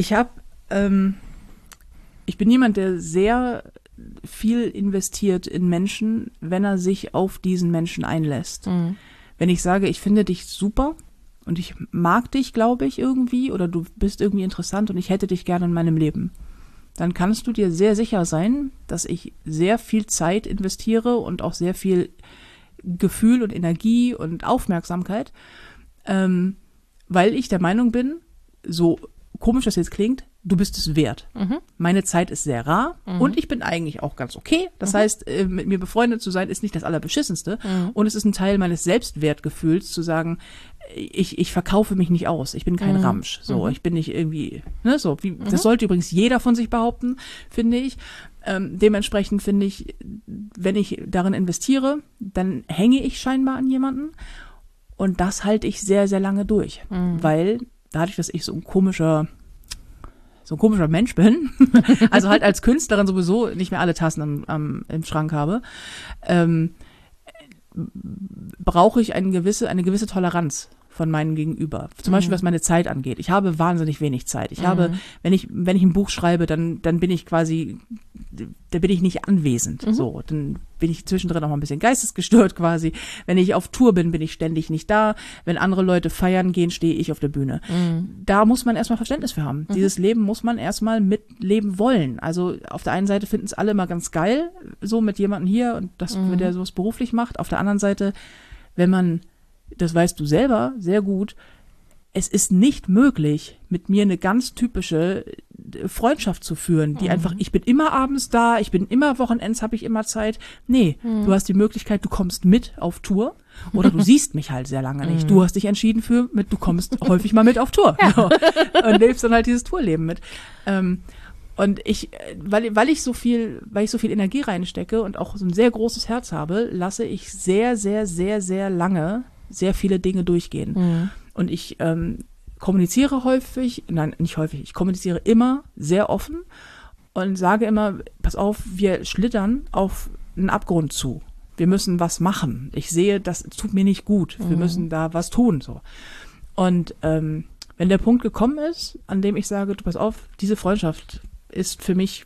Ich bin jemand, der sehr viel investiert in Menschen, wenn er sich auf diesen Menschen einlässt. Wenn ich sage, ich finde dich super und ich mag dich, glaube ich, irgendwie, oder du bist irgendwie interessant und ich hätte dich gerne in meinem Leben, dann kannst du dir sehr sicher sein, dass ich sehr viel Zeit investiere und auch sehr viel Gefühl und Energie und Aufmerksamkeit, weil ich der Meinung bin, so komisch das jetzt klingt, du bist es wert. Meine Zeit ist sehr rar und ich bin eigentlich auch ganz okay. Das heißt, mit mir befreundet zu sein, ist nicht das Allerbeschissenste. Und es ist ein Teil meines Selbstwertgefühls, zu sagen, ich verkaufe mich nicht aus. Ich bin kein Ramsch. So, ich bin nicht irgendwie, ne, so. Das sollte übrigens jeder von sich behaupten, finde ich. Dementsprechend finde ich, wenn ich darin investiere, dann hänge ich scheinbar an jemanden und das halte ich sehr, sehr lange durch, weil dadurch, dass ich so ein komischer Mensch bin, also halt als Künstlerin sowieso nicht mehr alle Tassen im Schrank habe, brauche ich eine gewisse Toleranz von meinem Gegenüber. Zum Beispiel, was meine Zeit angeht. Ich habe wahnsinnig wenig Zeit. Ich habe, wenn ich ein Buch schreibe, dann bin ich quasi, da bin ich nicht anwesend. So, dann bin ich zwischendrin auch mal ein bisschen geistesgestört quasi. Wenn ich auf Tour bin ich ständig nicht da. Wenn andere Leute feiern gehen, stehe ich auf der Bühne. Da muss man erstmal Verständnis für haben. Dieses Leben muss man erstmal mitleben wollen. Also auf der einen Seite finden es alle immer ganz geil, so mit jemandem hier und wenn der sowas beruflich macht. Auf der anderen Seite, wenn man, das weißt du selber sehr gut, es ist nicht möglich, mit mir eine ganz typische Freundschaft zu führen, die einfach, ich bin immer abends da, ich bin immer Wochenends, habe ich immer Zeit. Nee, du hast die Möglichkeit, du kommst mit auf Tour oder du siehst mich halt sehr lange nicht. Du hast dich entschieden du kommst häufig mal mit auf Tour. Ja. So. Und lebst dann halt dieses Tourleben mit. Und weil ich so viel Energie reinstecke und auch so ein sehr großes Herz habe, lasse ich sehr, sehr, sehr, sehr lange sehr viele Dinge durchgehen. Und ich kommuniziere ich kommuniziere immer sehr offen und sage immer, pass auf, wir schlittern auf einen Abgrund zu. Wir müssen was machen. Ich sehe, das tut mir nicht gut. Wir müssen da was tun. So. Und wenn der Punkt gekommen ist, an dem ich sage, du pass auf, diese Freundschaft ist für mich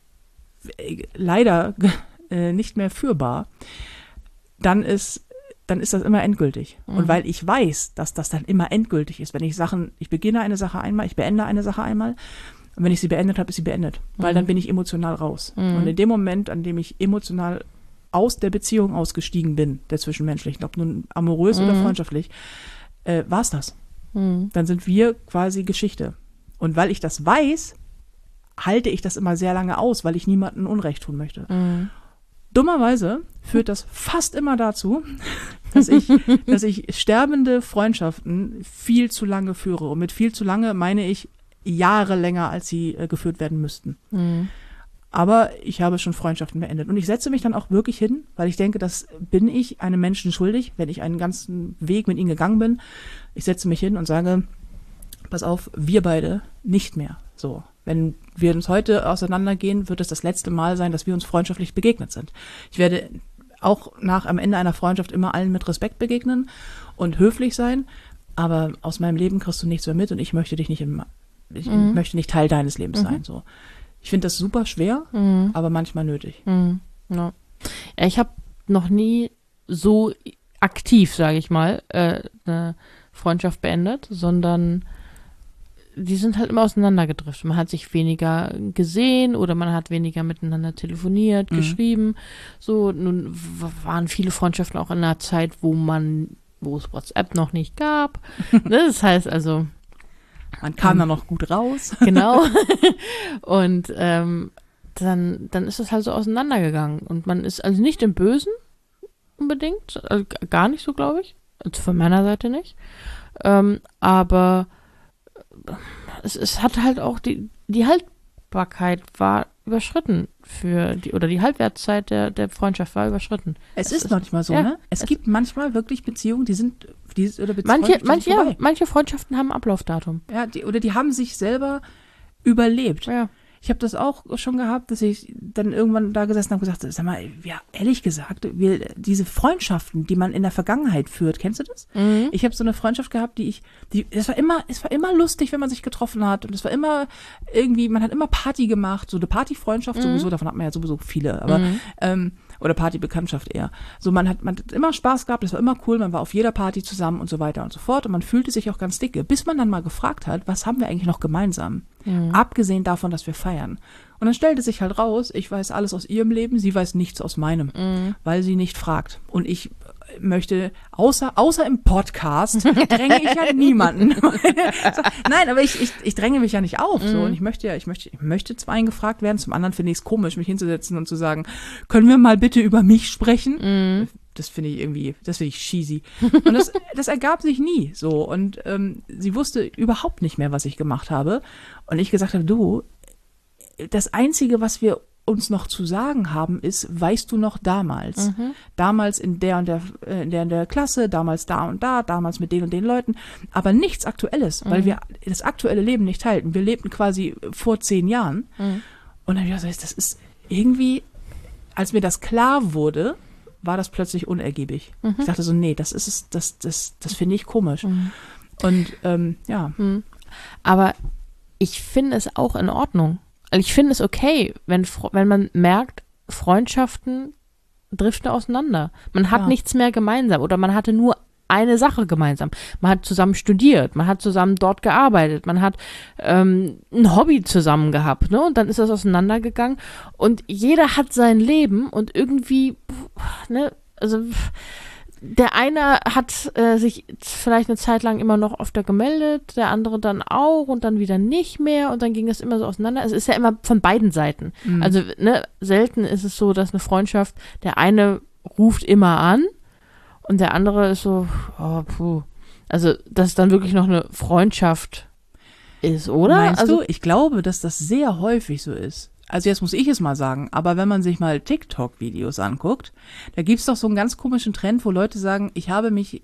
leider nicht mehr führbar, dann ist das immer endgültig. Und weil ich weiß, dass das dann immer endgültig ist, wenn ich beginne eine Sache einmal, ich beende eine Sache einmal, und wenn ich sie beendet habe, ist sie beendet. Weil dann bin ich emotional raus. Und in dem Moment, an dem ich emotional aus der Beziehung ausgestiegen bin, der zwischenmenschlichen, ob nun amorös oder freundschaftlich, war es das. Dann sind wir quasi Geschichte. Und weil ich das weiß, halte ich das immer sehr lange aus, weil ich niemandem Unrecht tun möchte. Dummerweise führt das fast immer dazu, dass ich sterbende Freundschaften viel zu lange führe. Und mit viel zu lange meine ich Jahre länger, als sie geführt werden müssten. Aber ich habe schon Freundschaften beendet. Und ich setze mich dann auch wirklich hin, weil ich denke, das bin ich einem Menschen schuldig, wenn ich einen ganzen Weg mit ihnen gegangen bin. Ich setze mich hin und sage, pass auf, wir beide nicht mehr. So. Wenn wir uns heute auseinandergehen, wird es das letzte Mal sein, dass wir uns freundschaftlich begegnet sind. Ich werde auch am Ende einer Freundschaft immer allen mit Respekt begegnen und höflich sein, aber aus meinem Leben kriegst du nichts mehr mit und ich möchte möchte nicht Teil deines Lebens sein. So. Ich finde das super schwer, aber manchmal nötig. Ja. Ja, ich habe noch nie so aktiv, sage ich mal, eine Freundschaft beendet, sondern die sind halt immer auseinandergedriftet. Man hat sich weniger gesehen oder man hat weniger miteinander telefoniert, geschrieben. So, nun waren viele Freundschaften auch in einer Zeit, wo es WhatsApp noch nicht gab. Das heißt also, man kam da noch gut raus. Genau. Und dann ist es halt so auseinandergegangen. Und man ist also nicht im Bösen unbedingt, also gar nicht so, glaube ich. Also von meiner Seite nicht. Aber es hat halt auch die Haltbarkeit war überschritten die Halbwertszeit der Freundschaft war überschritten. Es ist manchmal so, ne? Es gibt manchmal wirklich Beziehungen, manche Freundschaften haben ein Ablaufdatum. Ja, die haben sich selber überlebt. Ja. Ich habe das auch schon gehabt, dass ich dann irgendwann da gesessen habe und gesagt, sag mal, ja, ehrlich gesagt, diese Freundschaften, die man in der Vergangenheit führt, kennst du das? Ich habe so eine Freundschaft gehabt, es war immer lustig, wenn man sich getroffen hat und es war immer irgendwie, man hat immer Party gemacht, so eine Partyfreundschaft sowieso, davon hat man ja sowieso viele, aber oder Partybekanntschaft eher. So, man hat immer Spaß gehabt, es war immer cool, man war auf jeder Party zusammen und so weiter und so fort und man fühlte sich auch ganz dicke, bis man dann mal gefragt hat, was haben wir eigentlich noch gemeinsam? Abgesehen davon, dass wir feiern. Und dann stellte sich halt raus, ich weiß alles aus ihrem Leben, sie weiß nichts aus meinem, weil sie nicht fragt. Und ich möchte, außer im Podcast, dränge ich ja niemanden. Nein, aber ich dränge mich ja nicht auf. So. Und ich möchte zum einen gefragt werden, zum anderen finde ich es komisch, mich hinzusetzen und zu sagen, können wir mal bitte über mich sprechen? Das finde ich cheesy. Und das ergab sich nie so. Und sie wusste überhaupt nicht mehr, was ich gemacht habe. Und ich gesagt habe, du, das Einzige, was wir uns noch zu sagen haben, ist, weißt du noch damals? Damals in der und der Klasse, damals da und da, damals mit den und den Leuten, aber nichts Aktuelles, weil wir das aktuelle Leben nicht teilten. Wir lebten quasi vor 10 Jahren. Und dann habe ich gesagt, das ist irgendwie, als mir das klar wurde, war das plötzlich unergiebig. Ich dachte so, nee, das ist es, das finde ich komisch. Und ja. Aber ich finde es auch in Ordnung. Also ich finde es okay, wenn man merkt, Freundschaften driften auseinander. Man hat nichts mehr gemeinsam oder man hatte nur eine Sache gemeinsam. Man hat zusammen studiert, man hat zusammen dort gearbeitet, man hat ein Hobby zusammen gehabt, ne? Und dann ist das auseinandergegangen und jeder hat sein Leben und irgendwie, ne, also der eine hat sich vielleicht eine Zeit lang immer noch öfter gemeldet, der andere dann auch und dann wieder nicht mehr und dann ging es immer so auseinander. Es ist ja immer von beiden Seiten. Also ne, selten ist es so, dass eine Freundschaft, der eine ruft immer an und der andere ist so, oh, puh. Also, dass es dann wirklich noch eine Freundschaft ist, oder? Meinst du? Ich glaube, dass das sehr häufig so ist. Also jetzt muss ich es mal sagen, aber wenn man sich mal TikTok-Videos anguckt, da gibt's doch so einen ganz komischen Trend, wo Leute sagen, ich habe mich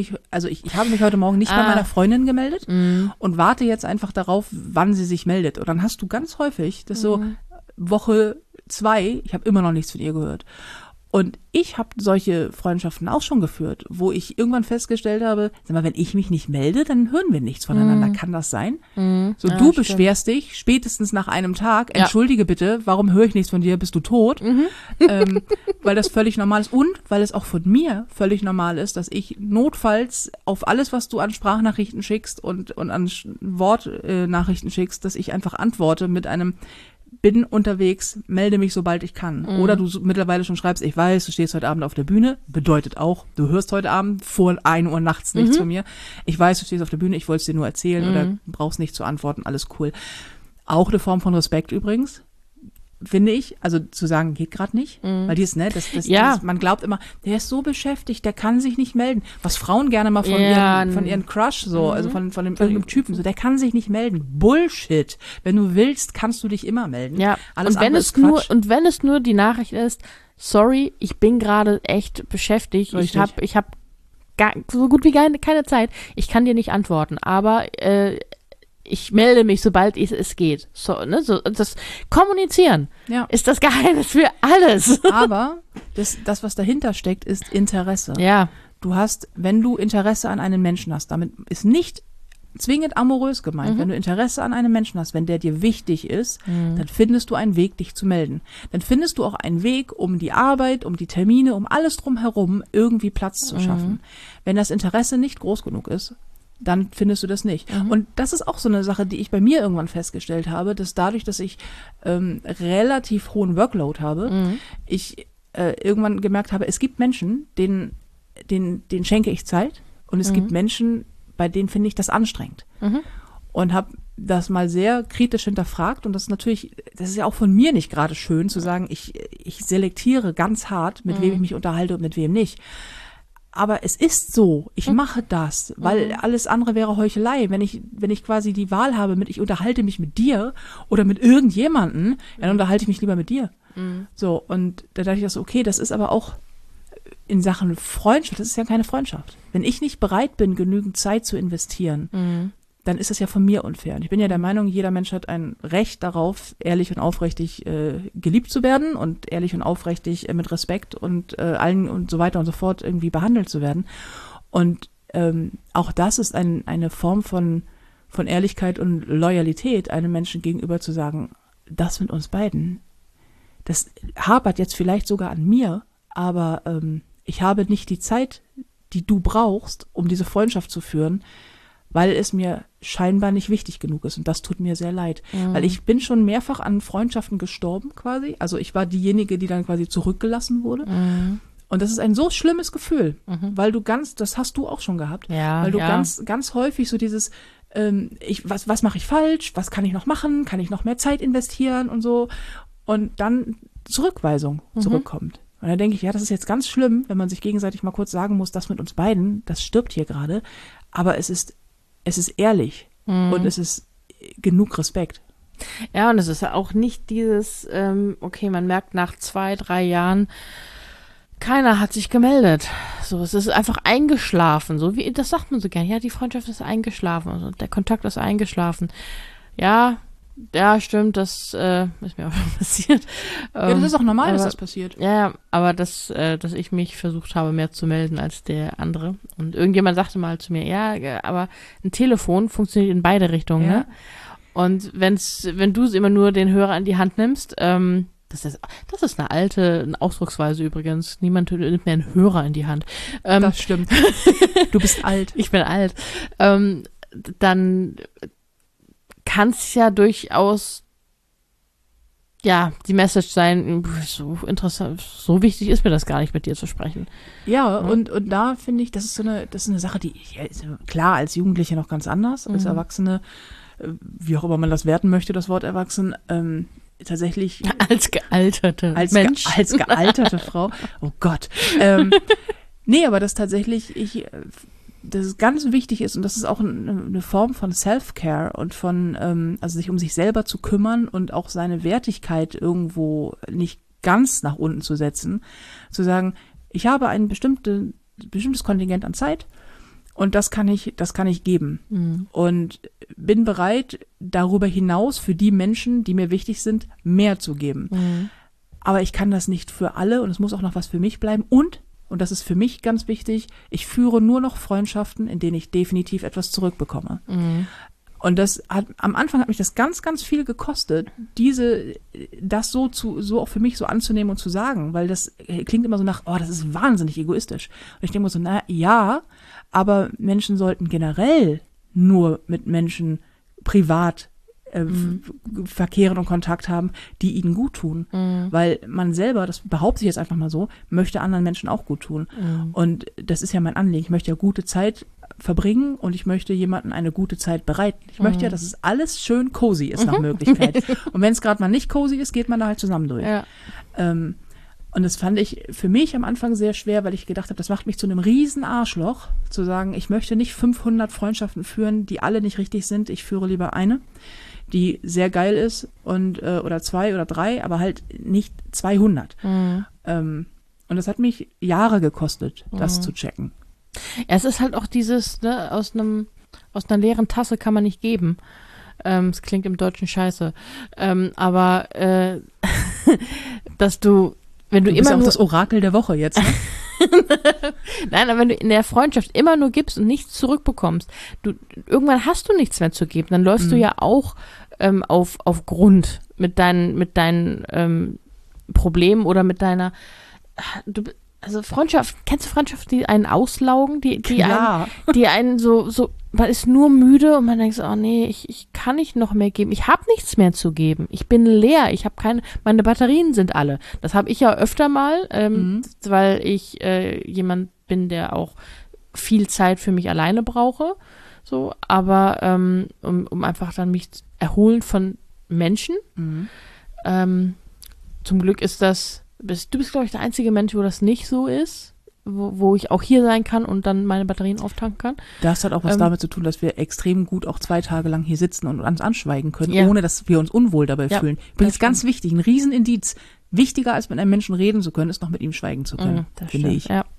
heute Morgen nicht bei meiner Freundin gemeldet und warte jetzt einfach darauf, wann sie sich meldet. Und dann hast du ganz häufig, das so Woche 2, ich habe immer noch nichts von ihr gehört. Und ich habe solche Freundschaften auch schon geführt, wo ich irgendwann festgestellt habe, sag mal, wenn ich mich nicht melde, dann hören wir nichts voneinander. Kann das sein? So, ja, du beschwerst dich spätestens nach einem Tag, entschuldige bitte, warum höre ich nichts von dir, bist du tot? Weil das völlig normal ist und weil es auch von mir völlig normal ist, dass ich notfalls auf alles, was du an Sprachnachrichten schickst und an Wortnachrichten schickst, dass ich einfach antworte mit einem bin unterwegs, melde mich, sobald ich kann. Oder du mittlerweile schon schreibst, ich weiß, du stehst heute Abend auf der Bühne, bedeutet auch, du hörst heute Abend vor 1 Uhr nachts nichts von mir. Ich weiß, du stehst auf der Bühne, ich wollte es dir nur erzählen oder brauchst nicht zu antworten, alles cool. Auch eine Form von Respekt übrigens, finde ich, also zu sagen, geht gerade nicht, weil man glaubt immer, der ist so beschäftigt, der kann sich nicht melden. Was Frauen gerne mal von ihren Crush so, also von dem irgendeinem Typen so, der kann sich nicht melden. Bullshit. Wenn du willst, kannst du dich immer melden. Ja. Alles und wenn es nur die Nachricht ist, sorry, ich bin gerade echt beschäftigt. Richtig. Ich hab so gut wie keine Zeit. Ich kann dir nicht antworten, aber ich melde mich, sobald es geht. So, ne, so, das Kommunizieren ist das Geheimnis für alles. Aber das, was dahinter steckt, ist Interesse. Ja. Du hast, wenn du Interesse an einem Menschen hast, damit ist nicht zwingend amorös gemeint. Wenn du Interesse an einem Menschen hast, wenn der dir wichtig ist, dann findest du einen Weg, dich zu melden. Dann findest du auch einen Weg, um die Arbeit, um die Termine, um alles drumherum irgendwie Platz zu schaffen. Wenn das Interesse nicht groß genug ist, dann findest du das nicht. Und das ist auch so eine Sache, die ich bei mir irgendwann festgestellt habe, dass dadurch, dass ich relativ hohen Workload habe, ich irgendwann gemerkt habe, es gibt Menschen, denen schenke ich Zeit und es gibt Menschen, bei denen finde ich das anstrengend. Und habe das mal sehr kritisch hinterfragt und das ist ja auch von mir nicht gerade schön zu sagen, ich selektiere ganz hart, mit wem ich mich unterhalte und mit wem nicht. Aber es ist so, ich mache das, weil alles andere wäre Heuchelei. Wenn ich quasi die Wahl habe, ich unterhalte mich mit dir oder mit irgendjemanden, dann unterhalte ich mich lieber mit dir. So, und da dachte ich, okay, das ist aber auch in Sachen Freundschaft, das ist ja keine Freundschaft. Wenn ich nicht bereit bin, genügend Zeit zu investieren, dann ist das ja von mir unfair. Und ich bin ja der Meinung, jeder Mensch hat ein Recht darauf, ehrlich und aufrichtig geliebt zu werden und ehrlich und aufrichtig mit Respekt und allen und so weiter und so fort irgendwie behandelt zu werden. Und auch das ist eine Form von Ehrlichkeit und Loyalität, einem Menschen gegenüber zu sagen, das mit uns beiden, das hapert jetzt vielleicht sogar an mir, aber ich habe nicht die Zeit, die du brauchst, um diese Freundschaft zu führen, weil es mir scheinbar nicht wichtig genug ist. Und das tut mir sehr leid. Weil ich bin schon mehrfach an Freundschaften gestorben quasi. Also ich war diejenige, die dann quasi zurückgelassen wurde. Und das ist ein so schlimmes Gefühl, weil das hast du auch schon gehabt, weil du ganz, ganz häufig so dieses, was mache ich falsch, was kann ich noch machen, kann ich noch mehr Zeit investieren und so. Und dann Zurückweisung zurückkommt. Und dann denke ich, ja, das ist jetzt ganz schlimm, wenn man sich gegenseitig mal kurz sagen muss, das mit uns beiden, das stirbt hier gerade. Aber es ist ehrlich und es ist genug Respekt. Ja, und es ist ja auch nicht dieses, okay, man merkt nach 2, 3 Jahren, keiner hat sich gemeldet. So, es ist einfach eingeschlafen. So wie, das sagt man so gern. Ja, die Freundschaft ist eingeschlafen. Also der Kontakt ist eingeschlafen. Ja, stimmt, das ist mir auch schon passiert. Ja, das ist auch normal, dass das passiert. Ja, aber dass ich mich versucht habe, mehr zu melden als der andere. Und irgendjemand sagte mal zu mir, ja, aber ein Telefon funktioniert in beide Richtungen, ne? Und wenn du immer nur den Hörer in die Hand nimmst, das ist eine Ausdrucksweise übrigens. Niemand nimmt mehr einen Hörer in die Hand. Das stimmt. Du bist alt. Ich bin alt. Dann kann es ja durchaus die Message sein, so interessant, so wichtig ist mir das gar nicht, mit dir zu sprechen. Ja, und da finde ich, das ist eine Sache, die, klar, als Jugendliche noch ganz anders, als Erwachsene, wie auch immer man das werten möchte, das Wort erwachsen, tatsächlich. Als gealterte Mensch. Als gealterte Frau. Oh Gott. Nee, aber das tatsächlich, dass es ganz wichtig ist und das ist auch eine Form von Self-Care und von, also sich um sich selber zu kümmern und auch seine Wertigkeit irgendwo nicht ganz nach unten zu setzen, zu sagen, ich habe ein bestimmtes Kontingent an Zeit und das kann ich geben und bin bereit, darüber hinaus für die Menschen, die mir wichtig sind, mehr zu geben. Aber ich kann das nicht für alle und es muss auch noch was für mich bleiben und das ist für mich ganz wichtig, ich führe nur noch Freundschaften, in denen ich definitiv etwas zurückbekomme. Und am Anfang hat mich das ganz, ganz viel gekostet, das so auch für mich so anzunehmen und zu sagen, weil das klingt immer so nach, das ist wahnsinnig egoistisch. Und ich denke mir so, ja, aber Menschen sollten generell nur mit Menschen privat verkehren und Kontakt haben, die ihnen gut tun. Weil man selber, das behaupte ich jetzt einfach mal so, möchte anderen Menschen auch gut tun. Und das ist ja mein Anliegen. Ich möchte ja gute Zeit verbringen und ich möchte jemanden eine gute Zeit bereiten. Ich möchte ja, dass es alles schön cozy ist nach Möglichkeit. Und wenn es gerade mal nicht cozy ist, geht man da halt zusammen durch. Ja. Und das fand ich für mich am Anfang sehr schwer, weil ich gedacht habe, das macht mich zu einem riesen Arschloch, zu sagen, ich möchte nicht 500 Freundschaften führen, die alle nicht richtig sind. Ich führe lieber eine, die sehr geil ist und oder 2 oder 3, aber halt nicht 200. Und das hat mich Jahre gekostet, das zu checken. Ja, es ist halt auch dieses, ne, aus einer leeren Tasse kann man nicht geben. Es klingt im Deutschen scheiße. Aber dass wenn du immer bist auch das Orakel der Woche jetzt, ne? Nein, aber wenn du in der Freundschaft immer nur gibst und nichts zurückbekommst, irgendwann hast du nichts mehr zu geben. Dann läufst du ja auch auf Grund mit deinen Problemen oder mit deiner also Freundschaft, kennst du Freundschaften, die einen auslaugen, die einen so, man ist nur müde und man denkt so, oh nee, ich kann nicht noch mehr geben. Ich habe nichts mehr zu geben. Ich bin leer. Ich habe meine Batterien sind alle. Das habe ich ja öfter mal, weil ich jemand bin, der auch viel Zeit für mich alleine brauche. So, aber um einfach dann mich zu erholen von Menschen. Zum Glück ist du bist, glaube ich, der einzige Mensch, wo das nicht so ist, wo ich auch hier sein kann und dann meine Batterien auftanken kann. Das hat auch was damit zu tun, dass wir extrem gut auch 2 Tage lang hier sitzen und uns anschweigen können, ohne dass wir uns unwohl dabei fühlen. Übrigens ganz wichtig, ein Riesenindiz. Wichtiger als mit einem Menschen reden zu können, ist noch mit ihm schweigen zu können, finde ich. Ja.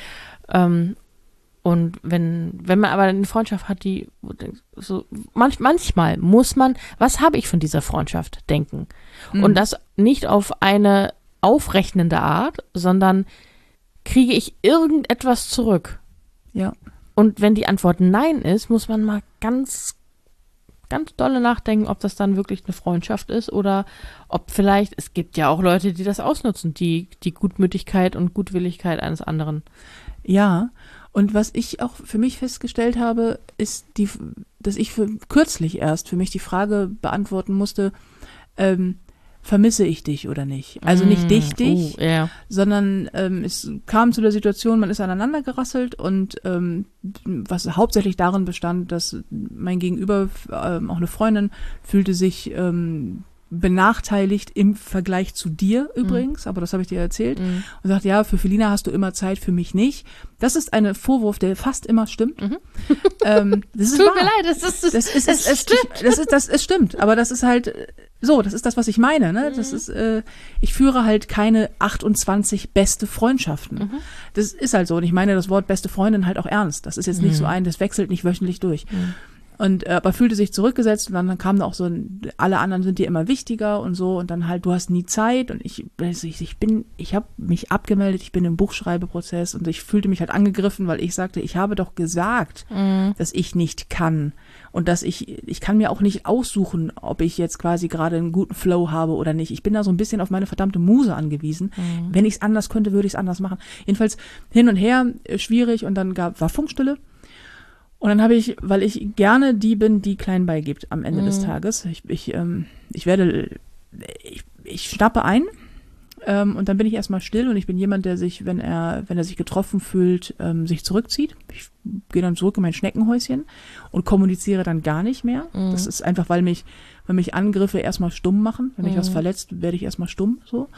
Und wenn man aber eine Freundschaft hat, die so manchmal muss man, was habe ich von dieser Freundschaft, denken. Und das nicht auf eine aufrechnende Art, sondern kriege ich irgendetwas zurück? Ja. Und wenn die Antwort Nein ist, muss man mal ganz, ganz dolle nachdenken, ob das dann wirklich eine Freundschaft ist oder ob vielleicht, es gibt ja auch Leute, die das ausnutzen, die Gutmütigkeit und Gutwilligkeit eines anderen. Ja, und was ich auch für mich festgestellt habe, ist dass ich kürzlich erst für mich die Frage beantworten musste, vermisse ich dich oder nicht? Also nicht dich, sondern es kam zu der Situation, man ist aneinander gerasselt und was hauptsächlich darin bestand, dass mein Gegenüber, auch eine Freundin, fühlte sich benachteiligt im Vergleich zu dir übrigens, aber das habe ich dir erzählt, und sagt, ja, für Felina hast du immer Zeit, für mich nicht. Das ist ein Vorwurf, der fast immer stimmt. Das ist Tut wahr. mir leid, Es stimmt, aber das ist halt so, das ist das, was ich meine. Ne? Das ist, ich führe halt keine 28 beste Freundschaften. Das ist halt so, und ich meine das Wort beste Freundin halt auch ernst. Das ist jetzt nicht so das wechselt nicht wöchentlich durch. Und aber fühlte sich zurückgesetzt und dann kam da auch so, alle anderen sind dir immer wichtiger und so und dann halt, du hast nie Zeit und ich habe mich abgemeldet, ich bin im Buchschreibeprozess und ich fühlte mich halt angegriffen, weil ich sagte, ich habe doch gesagt, dass ich nicht kann und dass ich kann mir auch nicht aussuchen, ob ich jetzt quasi gerade einen guten Flow habe oder nicht. Ich bin da so ein bisschen auf meine verdammte Muse angewiesen. Wenn ich es anders könnte, würde ich es anders machen. Jedenfalls hin und her, schwierig und dann war Funkstille. Und dann habe ich, weil ich gerne die bin, die klein beigibt am Ende des Tages. Ich schnappe ein und dann bin ich erstmal still und ich bin jemand, der sich, wenn er sich getroffen fühlt, sich zurückzieht. Ich gehe dann zurück in mein Schneckenhäuschen und kommuniziere dann gar nicht mehr. Das ist einfach, weil mich Angriffe erstmal stumm machen. Wenn mich was verletzt, werde ich erstmal stumm, so.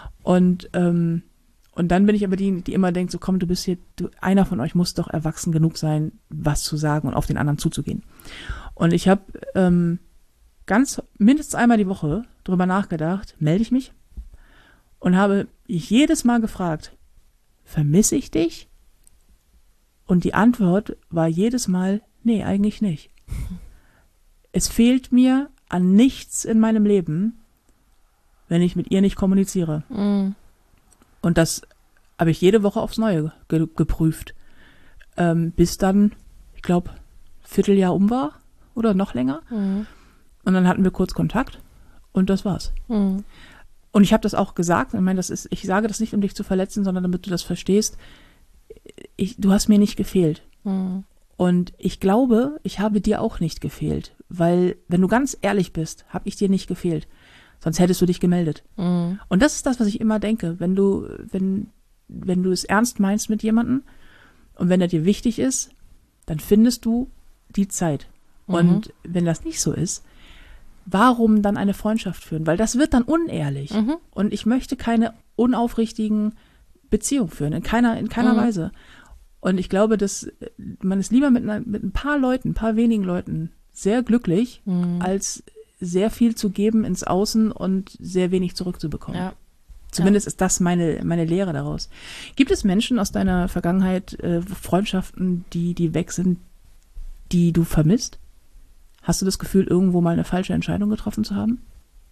Und dann bin ich aber die immer denkt, so komm, du bist hier, einer von euch muss doch erwachsen genug sein, was zu sagen und auf den anderen zuzugehen. Und ich habe mindestens einmal die Woche drüber nachgedacht, melde ich mich und habe jedes Mal gefragt, vermisse ich dich? Und die Antwort war jedes Mal, nee, eigentlich nicht. Es fehlt mir an nichts in meinem Leben, wenn ich mit ihr nicht kommuniziere. Und das habe ich jede Woche aufs Neue geprüft. Bis dann, ich glaube, Vierteljahr um war oder noch länger. Und dann hatten wir kurz Kontakt und das war's. Und ich habe das auch gesagt. Ich meine, ich sage das nicht, um dich zu verletzen, sondern damit du das verstehst. Du hast mir nicht gefehlt. Und ich glaube, ich habe dir auch nicht gefehlt. Weil, wenn du ganz ehrlich bist, habe ich dir nicht gefehlt. Sonst hättest du dich gemeldet. Und das ist das, was ich immer denke. Wenn du es ernst meinst mit jemandem und wenn er dir wichtig ist, dann findest du die Zeit. Und wenn das nicht so ist, warum dann eine Freundschaft führen? Weil das wird dann unehrlich. Und ich möchte keine unaufrichtigen Beziehungen führen, in keiner Weise. Und ich glaube, dass man ist lieber mit ein paar wenigen Leuten sehr glücklich, als sehr viel zu geben ins Außen und sehr wenig zurückzubekommen. Ja. Zumindest ist das meine Lehre daraus. Gibt es Menschen aus deiner Vergangenheit, Freundschaften, die weg sind, die du vermisst? Hast du das Gefühl, irgendwo mal eine falsche Entscheidung getroffen zu haben?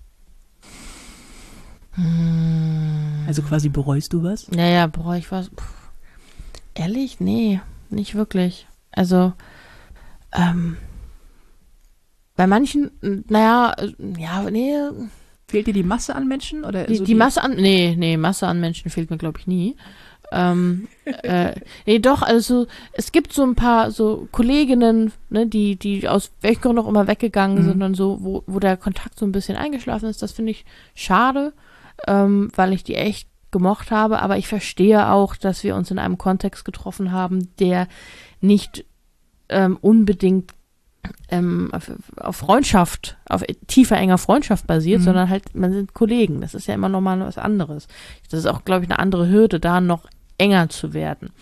Also quasi bereust du was? Ja, bereue ich was? Ehrlich? Nee, nicht wirklich. Also, bei manchen, nee. Fehlt dir die Masse an Menschen? Oder die Masse an, Masse an Menschen fehlt mir, glaube ich, nie. Nee, doch, also es gibt so ein paar so Kolleginnen, ne, die aus welchem Grund auch immer weggegangen sind und so, wo der Kontakt so ein bisschen eingeschlafen ist. Das finde ich schade, weil ich die echt gemocht habe, aber ich verstehe auch, dass wir uns in einem Kontext getroffen haben, der nicht unbedingt auf Freundschaft, auf tiefer, enger Freundschaft basiert, sondern halt, man sind Kollegen. Das ist ja immer nochmal was anderes. Das ist auch, glaube ich, eine andere Hürde, da noch enger zu werden.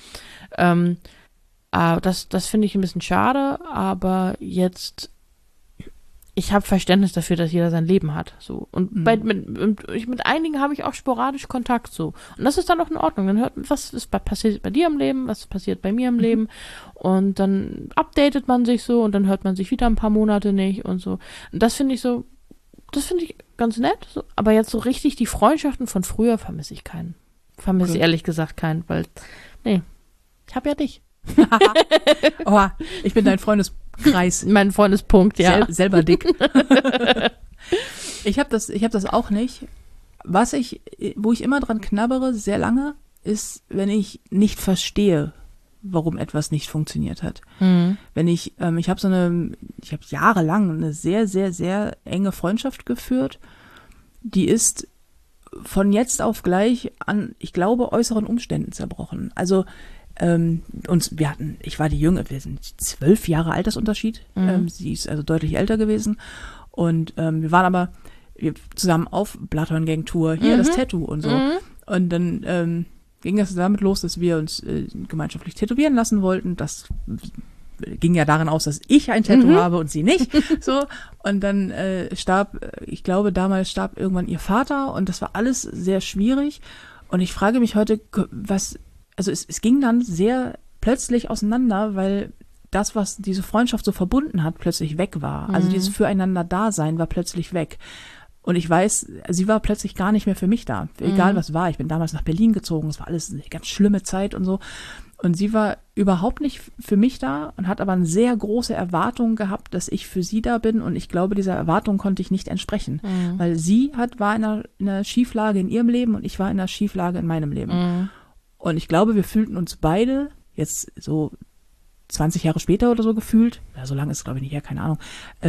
Das finde ich ein bisschen schade, aber jetzt, ich habe Verständnis dafür, dass jeder sein Leben hat. So. Und mit einigen habe ich auch sporadisch Kontakt so. Und das ist dann auch in Ordnung. Dann hört man, was passiert bei dir im Leben, was passiert bei mir im Leben. Und dann updatet man sich so und dann hört man sich wieder ein paar Monate nicht und so. Und das finde ich ganz nett. So. Aber jetzt so richtig die Freundschaften von früher vermisse ich keinen. Vermisse ich ehrlich gesagt keinen, weil, nee, ich habe ja dich. Oh, ich bin dein Freundeskreis. Mein Freundespunkt, ja. Selber dick. Ich hab das auch nicht. Wo ich immer dran knabbere, sehr lange, ist, wenn ich nicht verstehe, warum etwas nicht funktioniert hat. Wenn ich habe jahrelang eine sehr, sehr, sehr enge Freundschaft geführt, die ist von jetzt auf gleich an, ich glaube, äußeren Umständen zerbrochen. Also ich war die Jüngere, wir sind 12 Jahre Altersunterschied. Sie ist also deutlich älter gewesen. Und wir waren aber wir zusammen auf Bloodhound-Gang-Tour, hier das Tattoo und so. Und dann ging das damit los, dass wir uns gemeinschaftlich tätowieren lassen wollten. Das ging ja darin aus, dass ich ein Tattoo habe und sie nicht. So. Und dann ich glaube, damals starb irgendwann ihr Vater und das war alles sehr schwierig. Und ich frage mich heute, es ging dann sehr plötzlich auseinander, weil das, was diese Freundschaft so verbunden hat, plötzlich weg war. Also dieses Füreinander-Dasein war plötzlich weg. Und ich weiß, sie war plötzlich gar nicht mehr für mich da. Egal was war. Ich bin damals nach Berlin gezogen. Es war alles eine ganz schlimme Zeit und so. Und sie war überhaupt nicht für mich da und hat aber eine sehr große Erwartung gehabt, dass ich für sie da bin. Und ich glaube, dieser Erwartung konnte ich nicht entsprechen. Weil sie war in einer Schieflage in ihrem Leben und ich war in einer Schieflage in meinem Leben. Und ich glaube, wir fühlten uns beide, jetzt so 20 Jahre später oder so gefühlt, ja, so lange ist es glaube ich nicht her, keine Ahnung,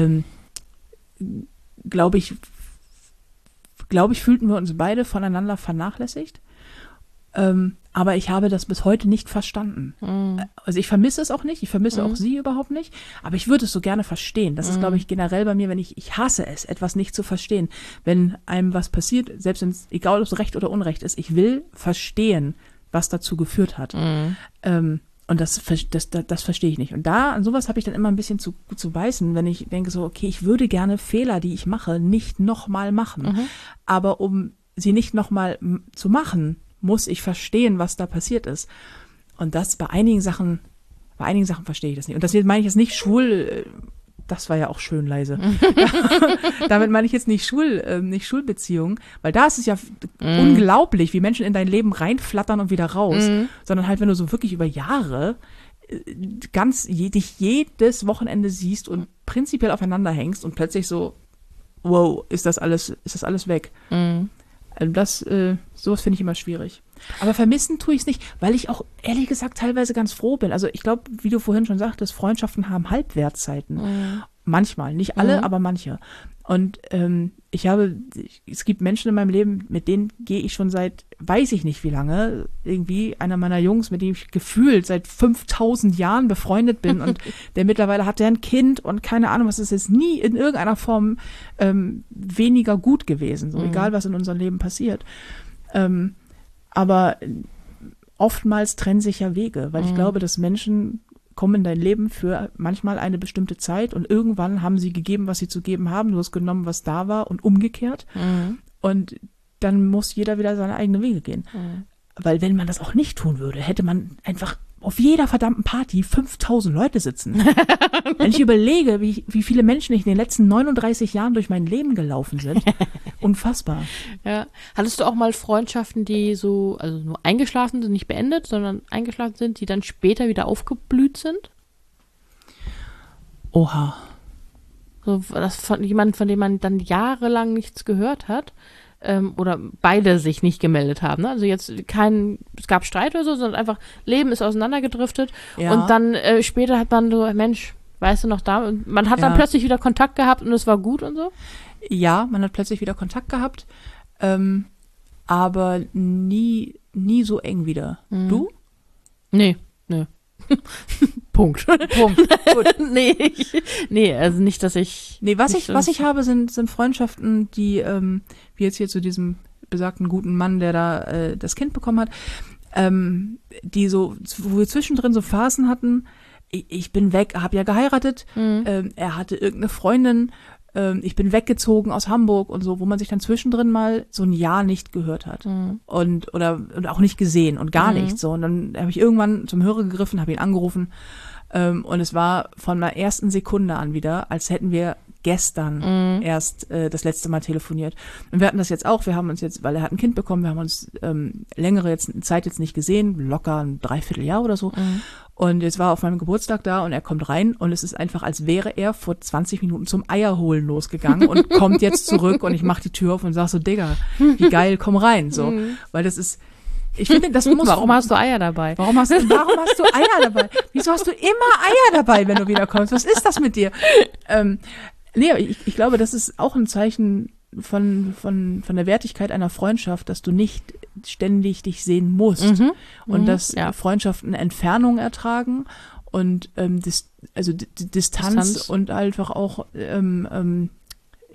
glaube ich, fühlten wir uns beide voneinander vernachlässigt. Aber ich habe das bis heute nicht verstanden. Also ich vermisse es auch nicht, ich vermisse auch sie überhaupt nicht, aber ich würde es so gerne verstehen. Das ist, glaube ich, generell bei mir, ich hasse es, etwas nicht zu verstehen. Wenn einem was passiert, selbst wenn es, egal ob es Recht oder Unrecht ist, ich will verstehen, was dazu geführt hat. Und das verstehe ich nicht. Und an sowas habe ich dann immer ein bisschen zu beißen, wenn ich denke so, okay, ich würde gerne Fehler, die ich mache, nicht nochmal machen. Aber um sie nicht nochmal zu machen, muss ich verstehen, was da passiert ist. Und das bei einigen Sachen verstehe ich das nicht. Und das meine ich jetzt nicht schwul, das war ja auch schön leise. Damit meine ich jetzt nicht Schulbeziehungen, weil da ist es ja unglaublich, wie Menschen in dein Leben reinflattern und wieder raus, sondern halt, wenn du so wirklich über Jahre dich jedes Wochenende siehst und prinzipiell aufeinander hängst und plötzlich so, wow, ist das alles weg. Also sowas finde ich immer schwierig. Aber vermissen tue ich es nicht, weil ich auch ehrlich gesagt teilweise ganz froh bin. Also ich glaube, wie du vorhin schon sagtest, Freundschaften haben Halbwertzeiten. Manchmal, nicht alle, aber manche. Und es gibt Menschen in meinem Leben, mit denen gehe ich schon seit, weiß ich nicht wie lange, irgendwie einer meiner Jungs, mit dem ich gefühlt seit 5000 Jahren befreundet bin und der mittlerweile hat ein Kind und keine Ahnung, was ist jetzt nie in irgendeiner Form weniger gut gewesen, so egal was in unserem Leben passiert. Aber oftmals trennen sich ja Wege, weil ich glaube, dass Menschen kommen in dein Leben für manchmal eine bestimmte Zeit und irgendwann haben sie gegeben, was sie zu geben haben, du hast genommen, was da war und umgekehrt. Und dann muss jeder wieder seine eigenen Wege gehen. Weil wenn man das auch nicht tun würde, hätte man einfach auf jeder verdammten Party 5000 Leute sitzen. Wenn ich überlege, wie viele Menschen ich in den letzten 39 Jahren durch mein Leben gelaufen sind, unfassbar. Ja. Hattest du auch mal Freundschaften, die nur eingeschlafen sind, nicht beendet, sondern eingeschlafen sind, die dann später wieder aufgeblüht sind? Oha. So, das von jemandem, von dem man dann jahrelang nichts gehört hat. Oder beide sich nicht gemeldet haben. Ne? Also jetzt es gab Streit oder so, sondern einfach Leben ist auseinandergedriftet und dann später hat man so, Mensch, weißt du noch da? Und man hat dann plötzlich wieder Kontakt gehabt und es war gut und so? Ja, man hat plötzlich wieder Kontakt gehabt, aber nie so eng wieder. Du? Nee. Punkt. Gut. Nee, also nicht, dass ich... Nee, was ich habe, sind Freundschaften, die, wie jetzt hier zu diesem besagten guten Mann, der da das Kind bekommen hat, die so, wo wir zwischendrin so Phasen hatten, ich bin weg, habe ja geheiratet, er hatte irgendeine Freundin, ich bin weggezogen aus Hamburg und so, wo man sich dann zwischendrin mal so ein Jahr nicht gehört hat und auch nicht gesehen und gar nichts so. Und dann habe ich irgendwann zum Hörer gegriffen, habe ihn angerufen und es war von der ersten Sekunde an wieder, als hätten wir gestern erst das letzte Mal telefoniert. Und wir hatten das jetzt auch, wir haben uns jetzt, weil er hat ein Kind bekommen, wir haben uns längere Zeit jetzt nicht gesehen, locker ein Dreivierteljahr oder so. Und jetzt war er auf meinem Geburtstag da und er kommt rein und es ist einfach, als wäre er vor 20 Minuten zum Eierholen losgegangen und kommt jetzt zurück und ich mache die Tür auf und sag so, Digga, wie geil, komm rein, so. Weil das ist, ich finde, das muss... Warum hast du Eier dabei? Warum hast du Eier dabei? Wieso hast du immer Eier dabei, wenn du wiederkommst? Was ist das mit dir? Nee, ich glaube, das ist auch ein Zeichen von der Wertigkeit einer Freundschaft, dass du nicht ständig dich sehen musst und dass Freundschaften Entfernung ertragen und Distanz und einfach auch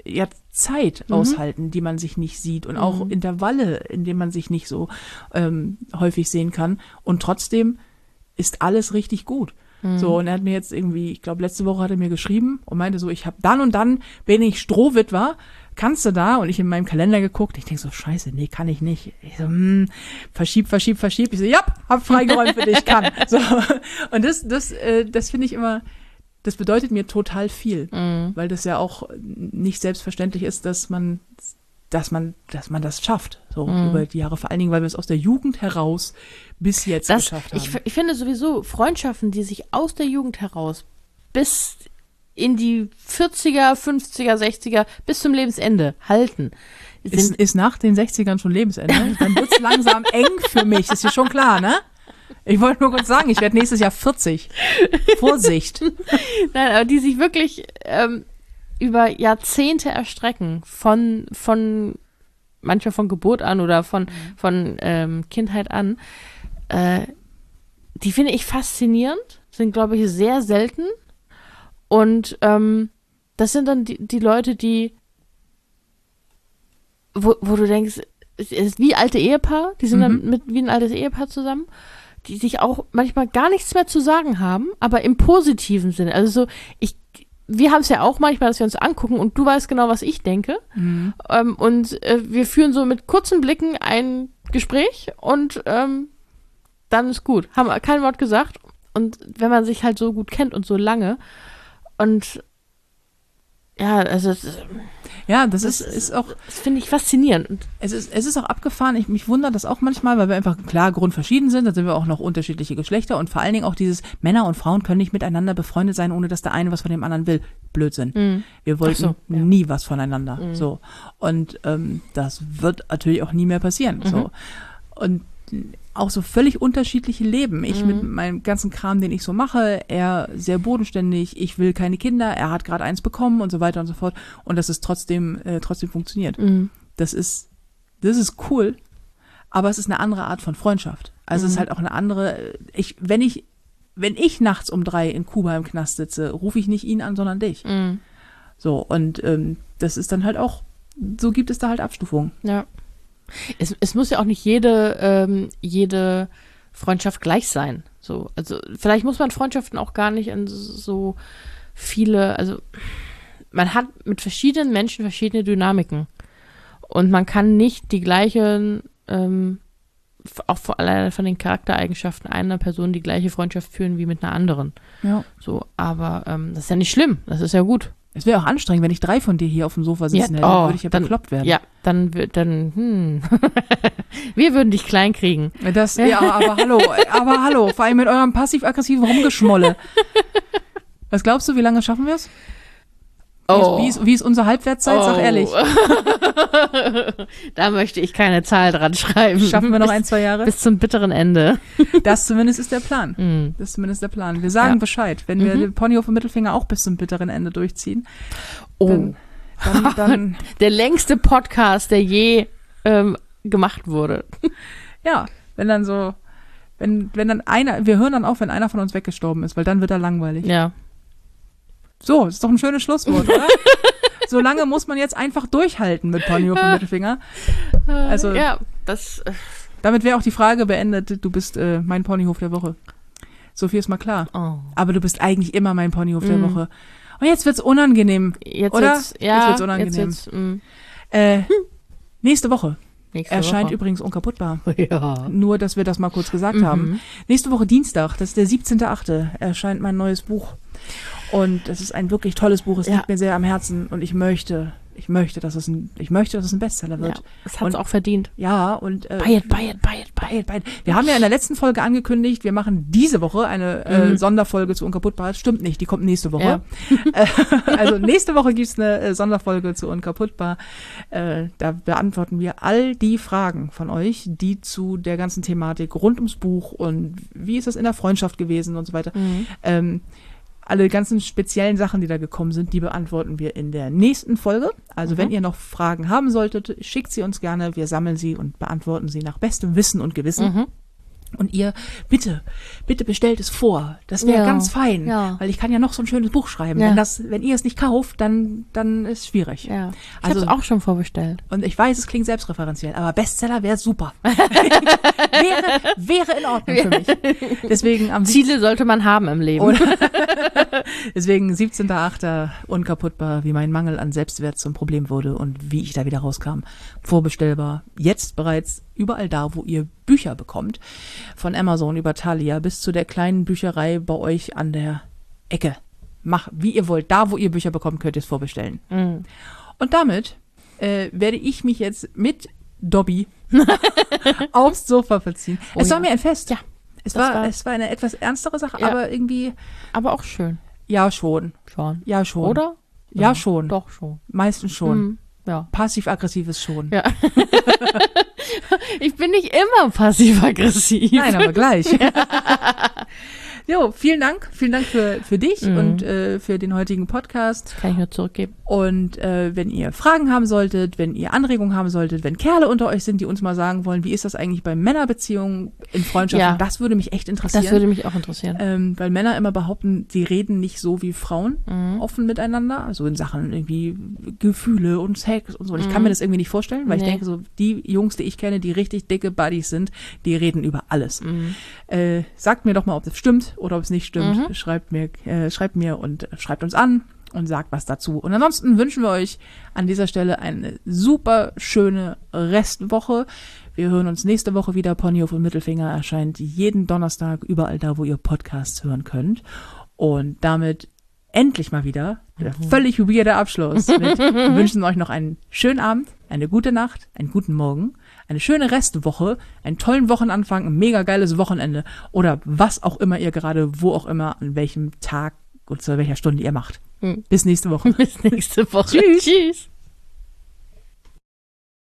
Zeit aushalten, die man sich nicht sieht und auch Intervalle, in denen man sich nicht so häufig sehen kann. Und trotzdem ist alles richtig gut. So, und er hat mir jetzt irgendwie, ich glaube, letzte Woche hat er mir geschrieben und meinte so, ich habe dann und dann, bin ich Strohwitwer, kannst du da? Und ich in meinem Kalender geguckt, ich denke so, scheiße, nee, kann ich nicht. Ich so, verschieb. Ich so, ja, hab freigeräumt für dich, kann. So, und das finde ich immer, das bedeutet mir total viel, weil das ja auch nicht selbstverständlich ist, dass man das schafft, so über die Jahre, vor allen Dingen, weil wir es aus der Jugend heraus bis jetzt geschafft haben. Ich finde sowieso Freundschaften, die sich aus der Jugend heraus bis in die 40er, 50er, 60er, bis zum Lebensende halten. Ist nach den 60ern schon Lebensende? Dann wird's langsam eng für mich, ist dir schon klar, ne? Ich wollte nur kurz sagen, ich werde nächstes Jahr 40. Vorsicht. Nein, aber die sich wirklich über Jahrzehnte erstrecken, von manchmal von Geburt an oder von Kindheit an, die finde ich faszinierend, sind, glaube ich, sehr selten. Und das sind dann die Leute, wo du denkst, es ist wie alte Ehepaar, die sind dann wie ein altes Ehepaar zusammen, die sich auch manchmal gar nichts mehr zu sagen haben, aber im positiven Sinne. Also so, wir haben es ja auch manchmal, dass wir uns angucken und du weißt genau, was ich denke. Und wir führen so mit kurzen Blicken ein Gespräch und dann ist gut. Haben kein Wort gesagt. Und wenn man sich halt so gut kennt und so lange und ja, also das finde ich faszinierend. Und es ist auch abgefahren. Mich wundert das auch manchmal, weil wir einfach klar grundverschieden sind. Da sind wir auch noch unterschiedliche Geschlechter und vor allen Dingen auch dieses Männer und Frauen können nicht miteinander befreundet sein, ohne dass der eine was von dem anderen will. Blödsinn. Wir wollten nie was voneinander. So. Und das wird natürlich auch nie mehr passieren. So. Und auch so völlig unterschiedliche Leben. Ich mit meinem ganzen Kram, den ich so mache, er sehr bodenständig, ich will keine Kinder, er hat gerade eins bekommen und so weiter und so fort. Und dass es trotzdem funktioniert. Das ist cool, aber es ist eine andere Art von Freundschaft. Also es ist halt auch eine andere, wenn ich nachts um 3 in Kuba im Knast sitze, rufe ich nicht ihn an, sondern dich. So, und das ist dann halt auch, so gibt es da halt Abstufungen. Ja. Es muss ja auch nicht jede Freundschaft gleich sein. So, also vielleicht muss man Freundschaften auch gar nicht in so viele, also man hat mit verschiedenen Menschen verschiedene Dynamiken und man kann nicht die gleichen, auch alleine von den Charaktereigenschaften einer Person die gleiche Freundschaft führen wie mit einer anderen. Ja. So, aber das ist ja nicht schlimm, das ist ja gut. Es wäre auch anstrengend, wenn ich 3 von dir hier auf dem Sofa sitzen hätte, dann würde ich ja bekloppt werden. Ja, dann wir würden dich klein kriegen. Ja, aber hallo, vor allem mit eurem passiv-aggressiven Rumgeschmolle. Was glaubst du, wie lange schaffen wir es? Wie ist unsere Halbwertszeit? Sag ehrlich. Da möchte ich keine Zahl dran schreiben. Schaffen wir noch 1-2 Jahre? Bis zum bitteren Dann Das zumindest ist der Plan. Das ist zumindest der Plan. Wir sagen Bescheid, wenn wir den Ponyhof und Mittelfinger auch bis zum bitteren Ende durchziehen. Dann der längste Podcast, der je gemacht wurde. Ja, wenn dann wir hören dann auf, wenn einer von uns weggestorben ist, weil dann wird er langweilig. Ja. So, ist doch ein schönes Schlusswort, oder? So lange muss man jetzt einfach durchhalten mit Ponyhof und Mittelfinger. Also, ja, damit wäre auch die Frage beendet, du bist mein Ponyhof der Woche. So viel ist mal klar. Oh. Aber du bist eigentlich immer mein Ponyhof der Woche. Und jetzt wird's unangenehm, oder? Jetzt wird's unangenehm. Nächste Woche erscheint übrigens Unkaputtbar. Ja. Nur, dass wir das mal kurz gesagt haben. Nächste Woche Dienstag, das ist der 17.8., erscheint mein neues Buch. Und das ist ein wirklich tolles Buch. Es liegt mir sehr am Herzen und ich möchte, dass es ein Bestseller wird. Ja, das hat es auch verdient. Ja, und buy it. Wir haben ja in der letzten Folge angekündigt, wir machen diese Woche eine Sonderfolge zu Unkaputtbar. Das stimmt nicht, die kommt nächste Woche. Ja. Also nächste Woche gibt's eine Sonderfolge zu Unkaputtbar. Da beantworten wir all die Fragen von euch, die zu der ganzen Thematik rund ums Buch und wie ist das in der Freundschaft gewesen und so weiter. Alle ganzen speziellen Sachen, die da gekommen sind, die beantworten wir in der nächsten Folge. Also wenn ihr noch Fragen haben solltet, schickt sie uns gerne. Wir sammeln sie und beantworten sie nach bestem Wissen und Gewissen. Und ihr, bitte bestellt es vor. Das wäre ganz fein, weil ich kann ja noch so ein schönes Buch schreiben. Ja. Wenn ihr es nicht kauft, dann ist es schwierig. Ja. Ich habe es auch schon vorbestellt. Und ich weiß, es klingt selbstreferenziell, aber Bestseller wäre super. wäre in Ordnung für mich. Deswegen Ziele sollte man haben im Leben. Deswegen 17.8. unkaputtbar, wie mein Mangel an Selbstwert zum Problem wurde und wie ich da wieder rauskam. Vorbestellbar. Jetzt bereits überall da, wo ihr Bücher bekommt. Von Amazon über Thalia bis zu der kleinen Bücherei bei euch an der Ecke. Macht, wie ihr wollt. Da, wo ihr Bücher bekommt, könnt ihr es vorbestellen. Mhm. Und damit werde ich mich jetzt mit Dobby aufs Sofa verziehen. Es war mir ein Fest. Ja. Es war eine etwas ernstere Sache, aber irgendwie... Aber auch schön. Ja, schon. Ja, schon. Oder? Ja, schon. Doch, schon. Meistens schon. Mhm. Ja. Passiv-aggressives schon. Ja. Ich bin nicht immer passiv-aggressiv. Nein, aber gleich. Jo, vielen Dank für dich und für den heutigen Podcast. Kann ich nur zurückgeben. Und wenn ihr Fragen haben solltet, wenn ihr Anregungen haben solltet, wenn Kerle unter euch sind, die uns mal sagen wollen, wie ist das eigentlich bei Männerbeziehungen in Freundschaften, das würde mich echt interessieren. Das würde mich auch interessieren. Weil Männer immer behaupten, sie reden nicht so wie Frauen offen miteinander, also in Sachen irgendwie Gefühle und Sex und so. Und ich kann mir das irgendwie nicht vorstellen, weil ich denke, so die Jungs, die ich kenne, die richtig dicke Buddies sind, die reden über alles. Sagt mir doch mal, ob das stimmt oder ob es nicht stimmt. Schreibt mir und schreibt uns an und sagt was dazu. Und ansonsten wünschen wir euch an dieser Stelle eine super schöne Restwoche. Wir hören uns nächste Woche wieder. Ponyhof und Mittelfinger erscheint jeden Donnerstag überall da, wo ihr Podcasts hören könnt. Und damit endlich mal wieder der völlig weirde Abschluss. Wir wünschen euch noch einen schönen Abend, eine gute Nacht, einen guten Morgen, eine schöne Restwoche, einen tollen Wochenanfang, ein mega geiles Wochenende oder was auch immer ihr gerade, wo auch immer, an welchem Tag und zu welcher Stunde ihr macht. Bis nächste Woche. Bis nächste Woche. Tschüss. Tschüss.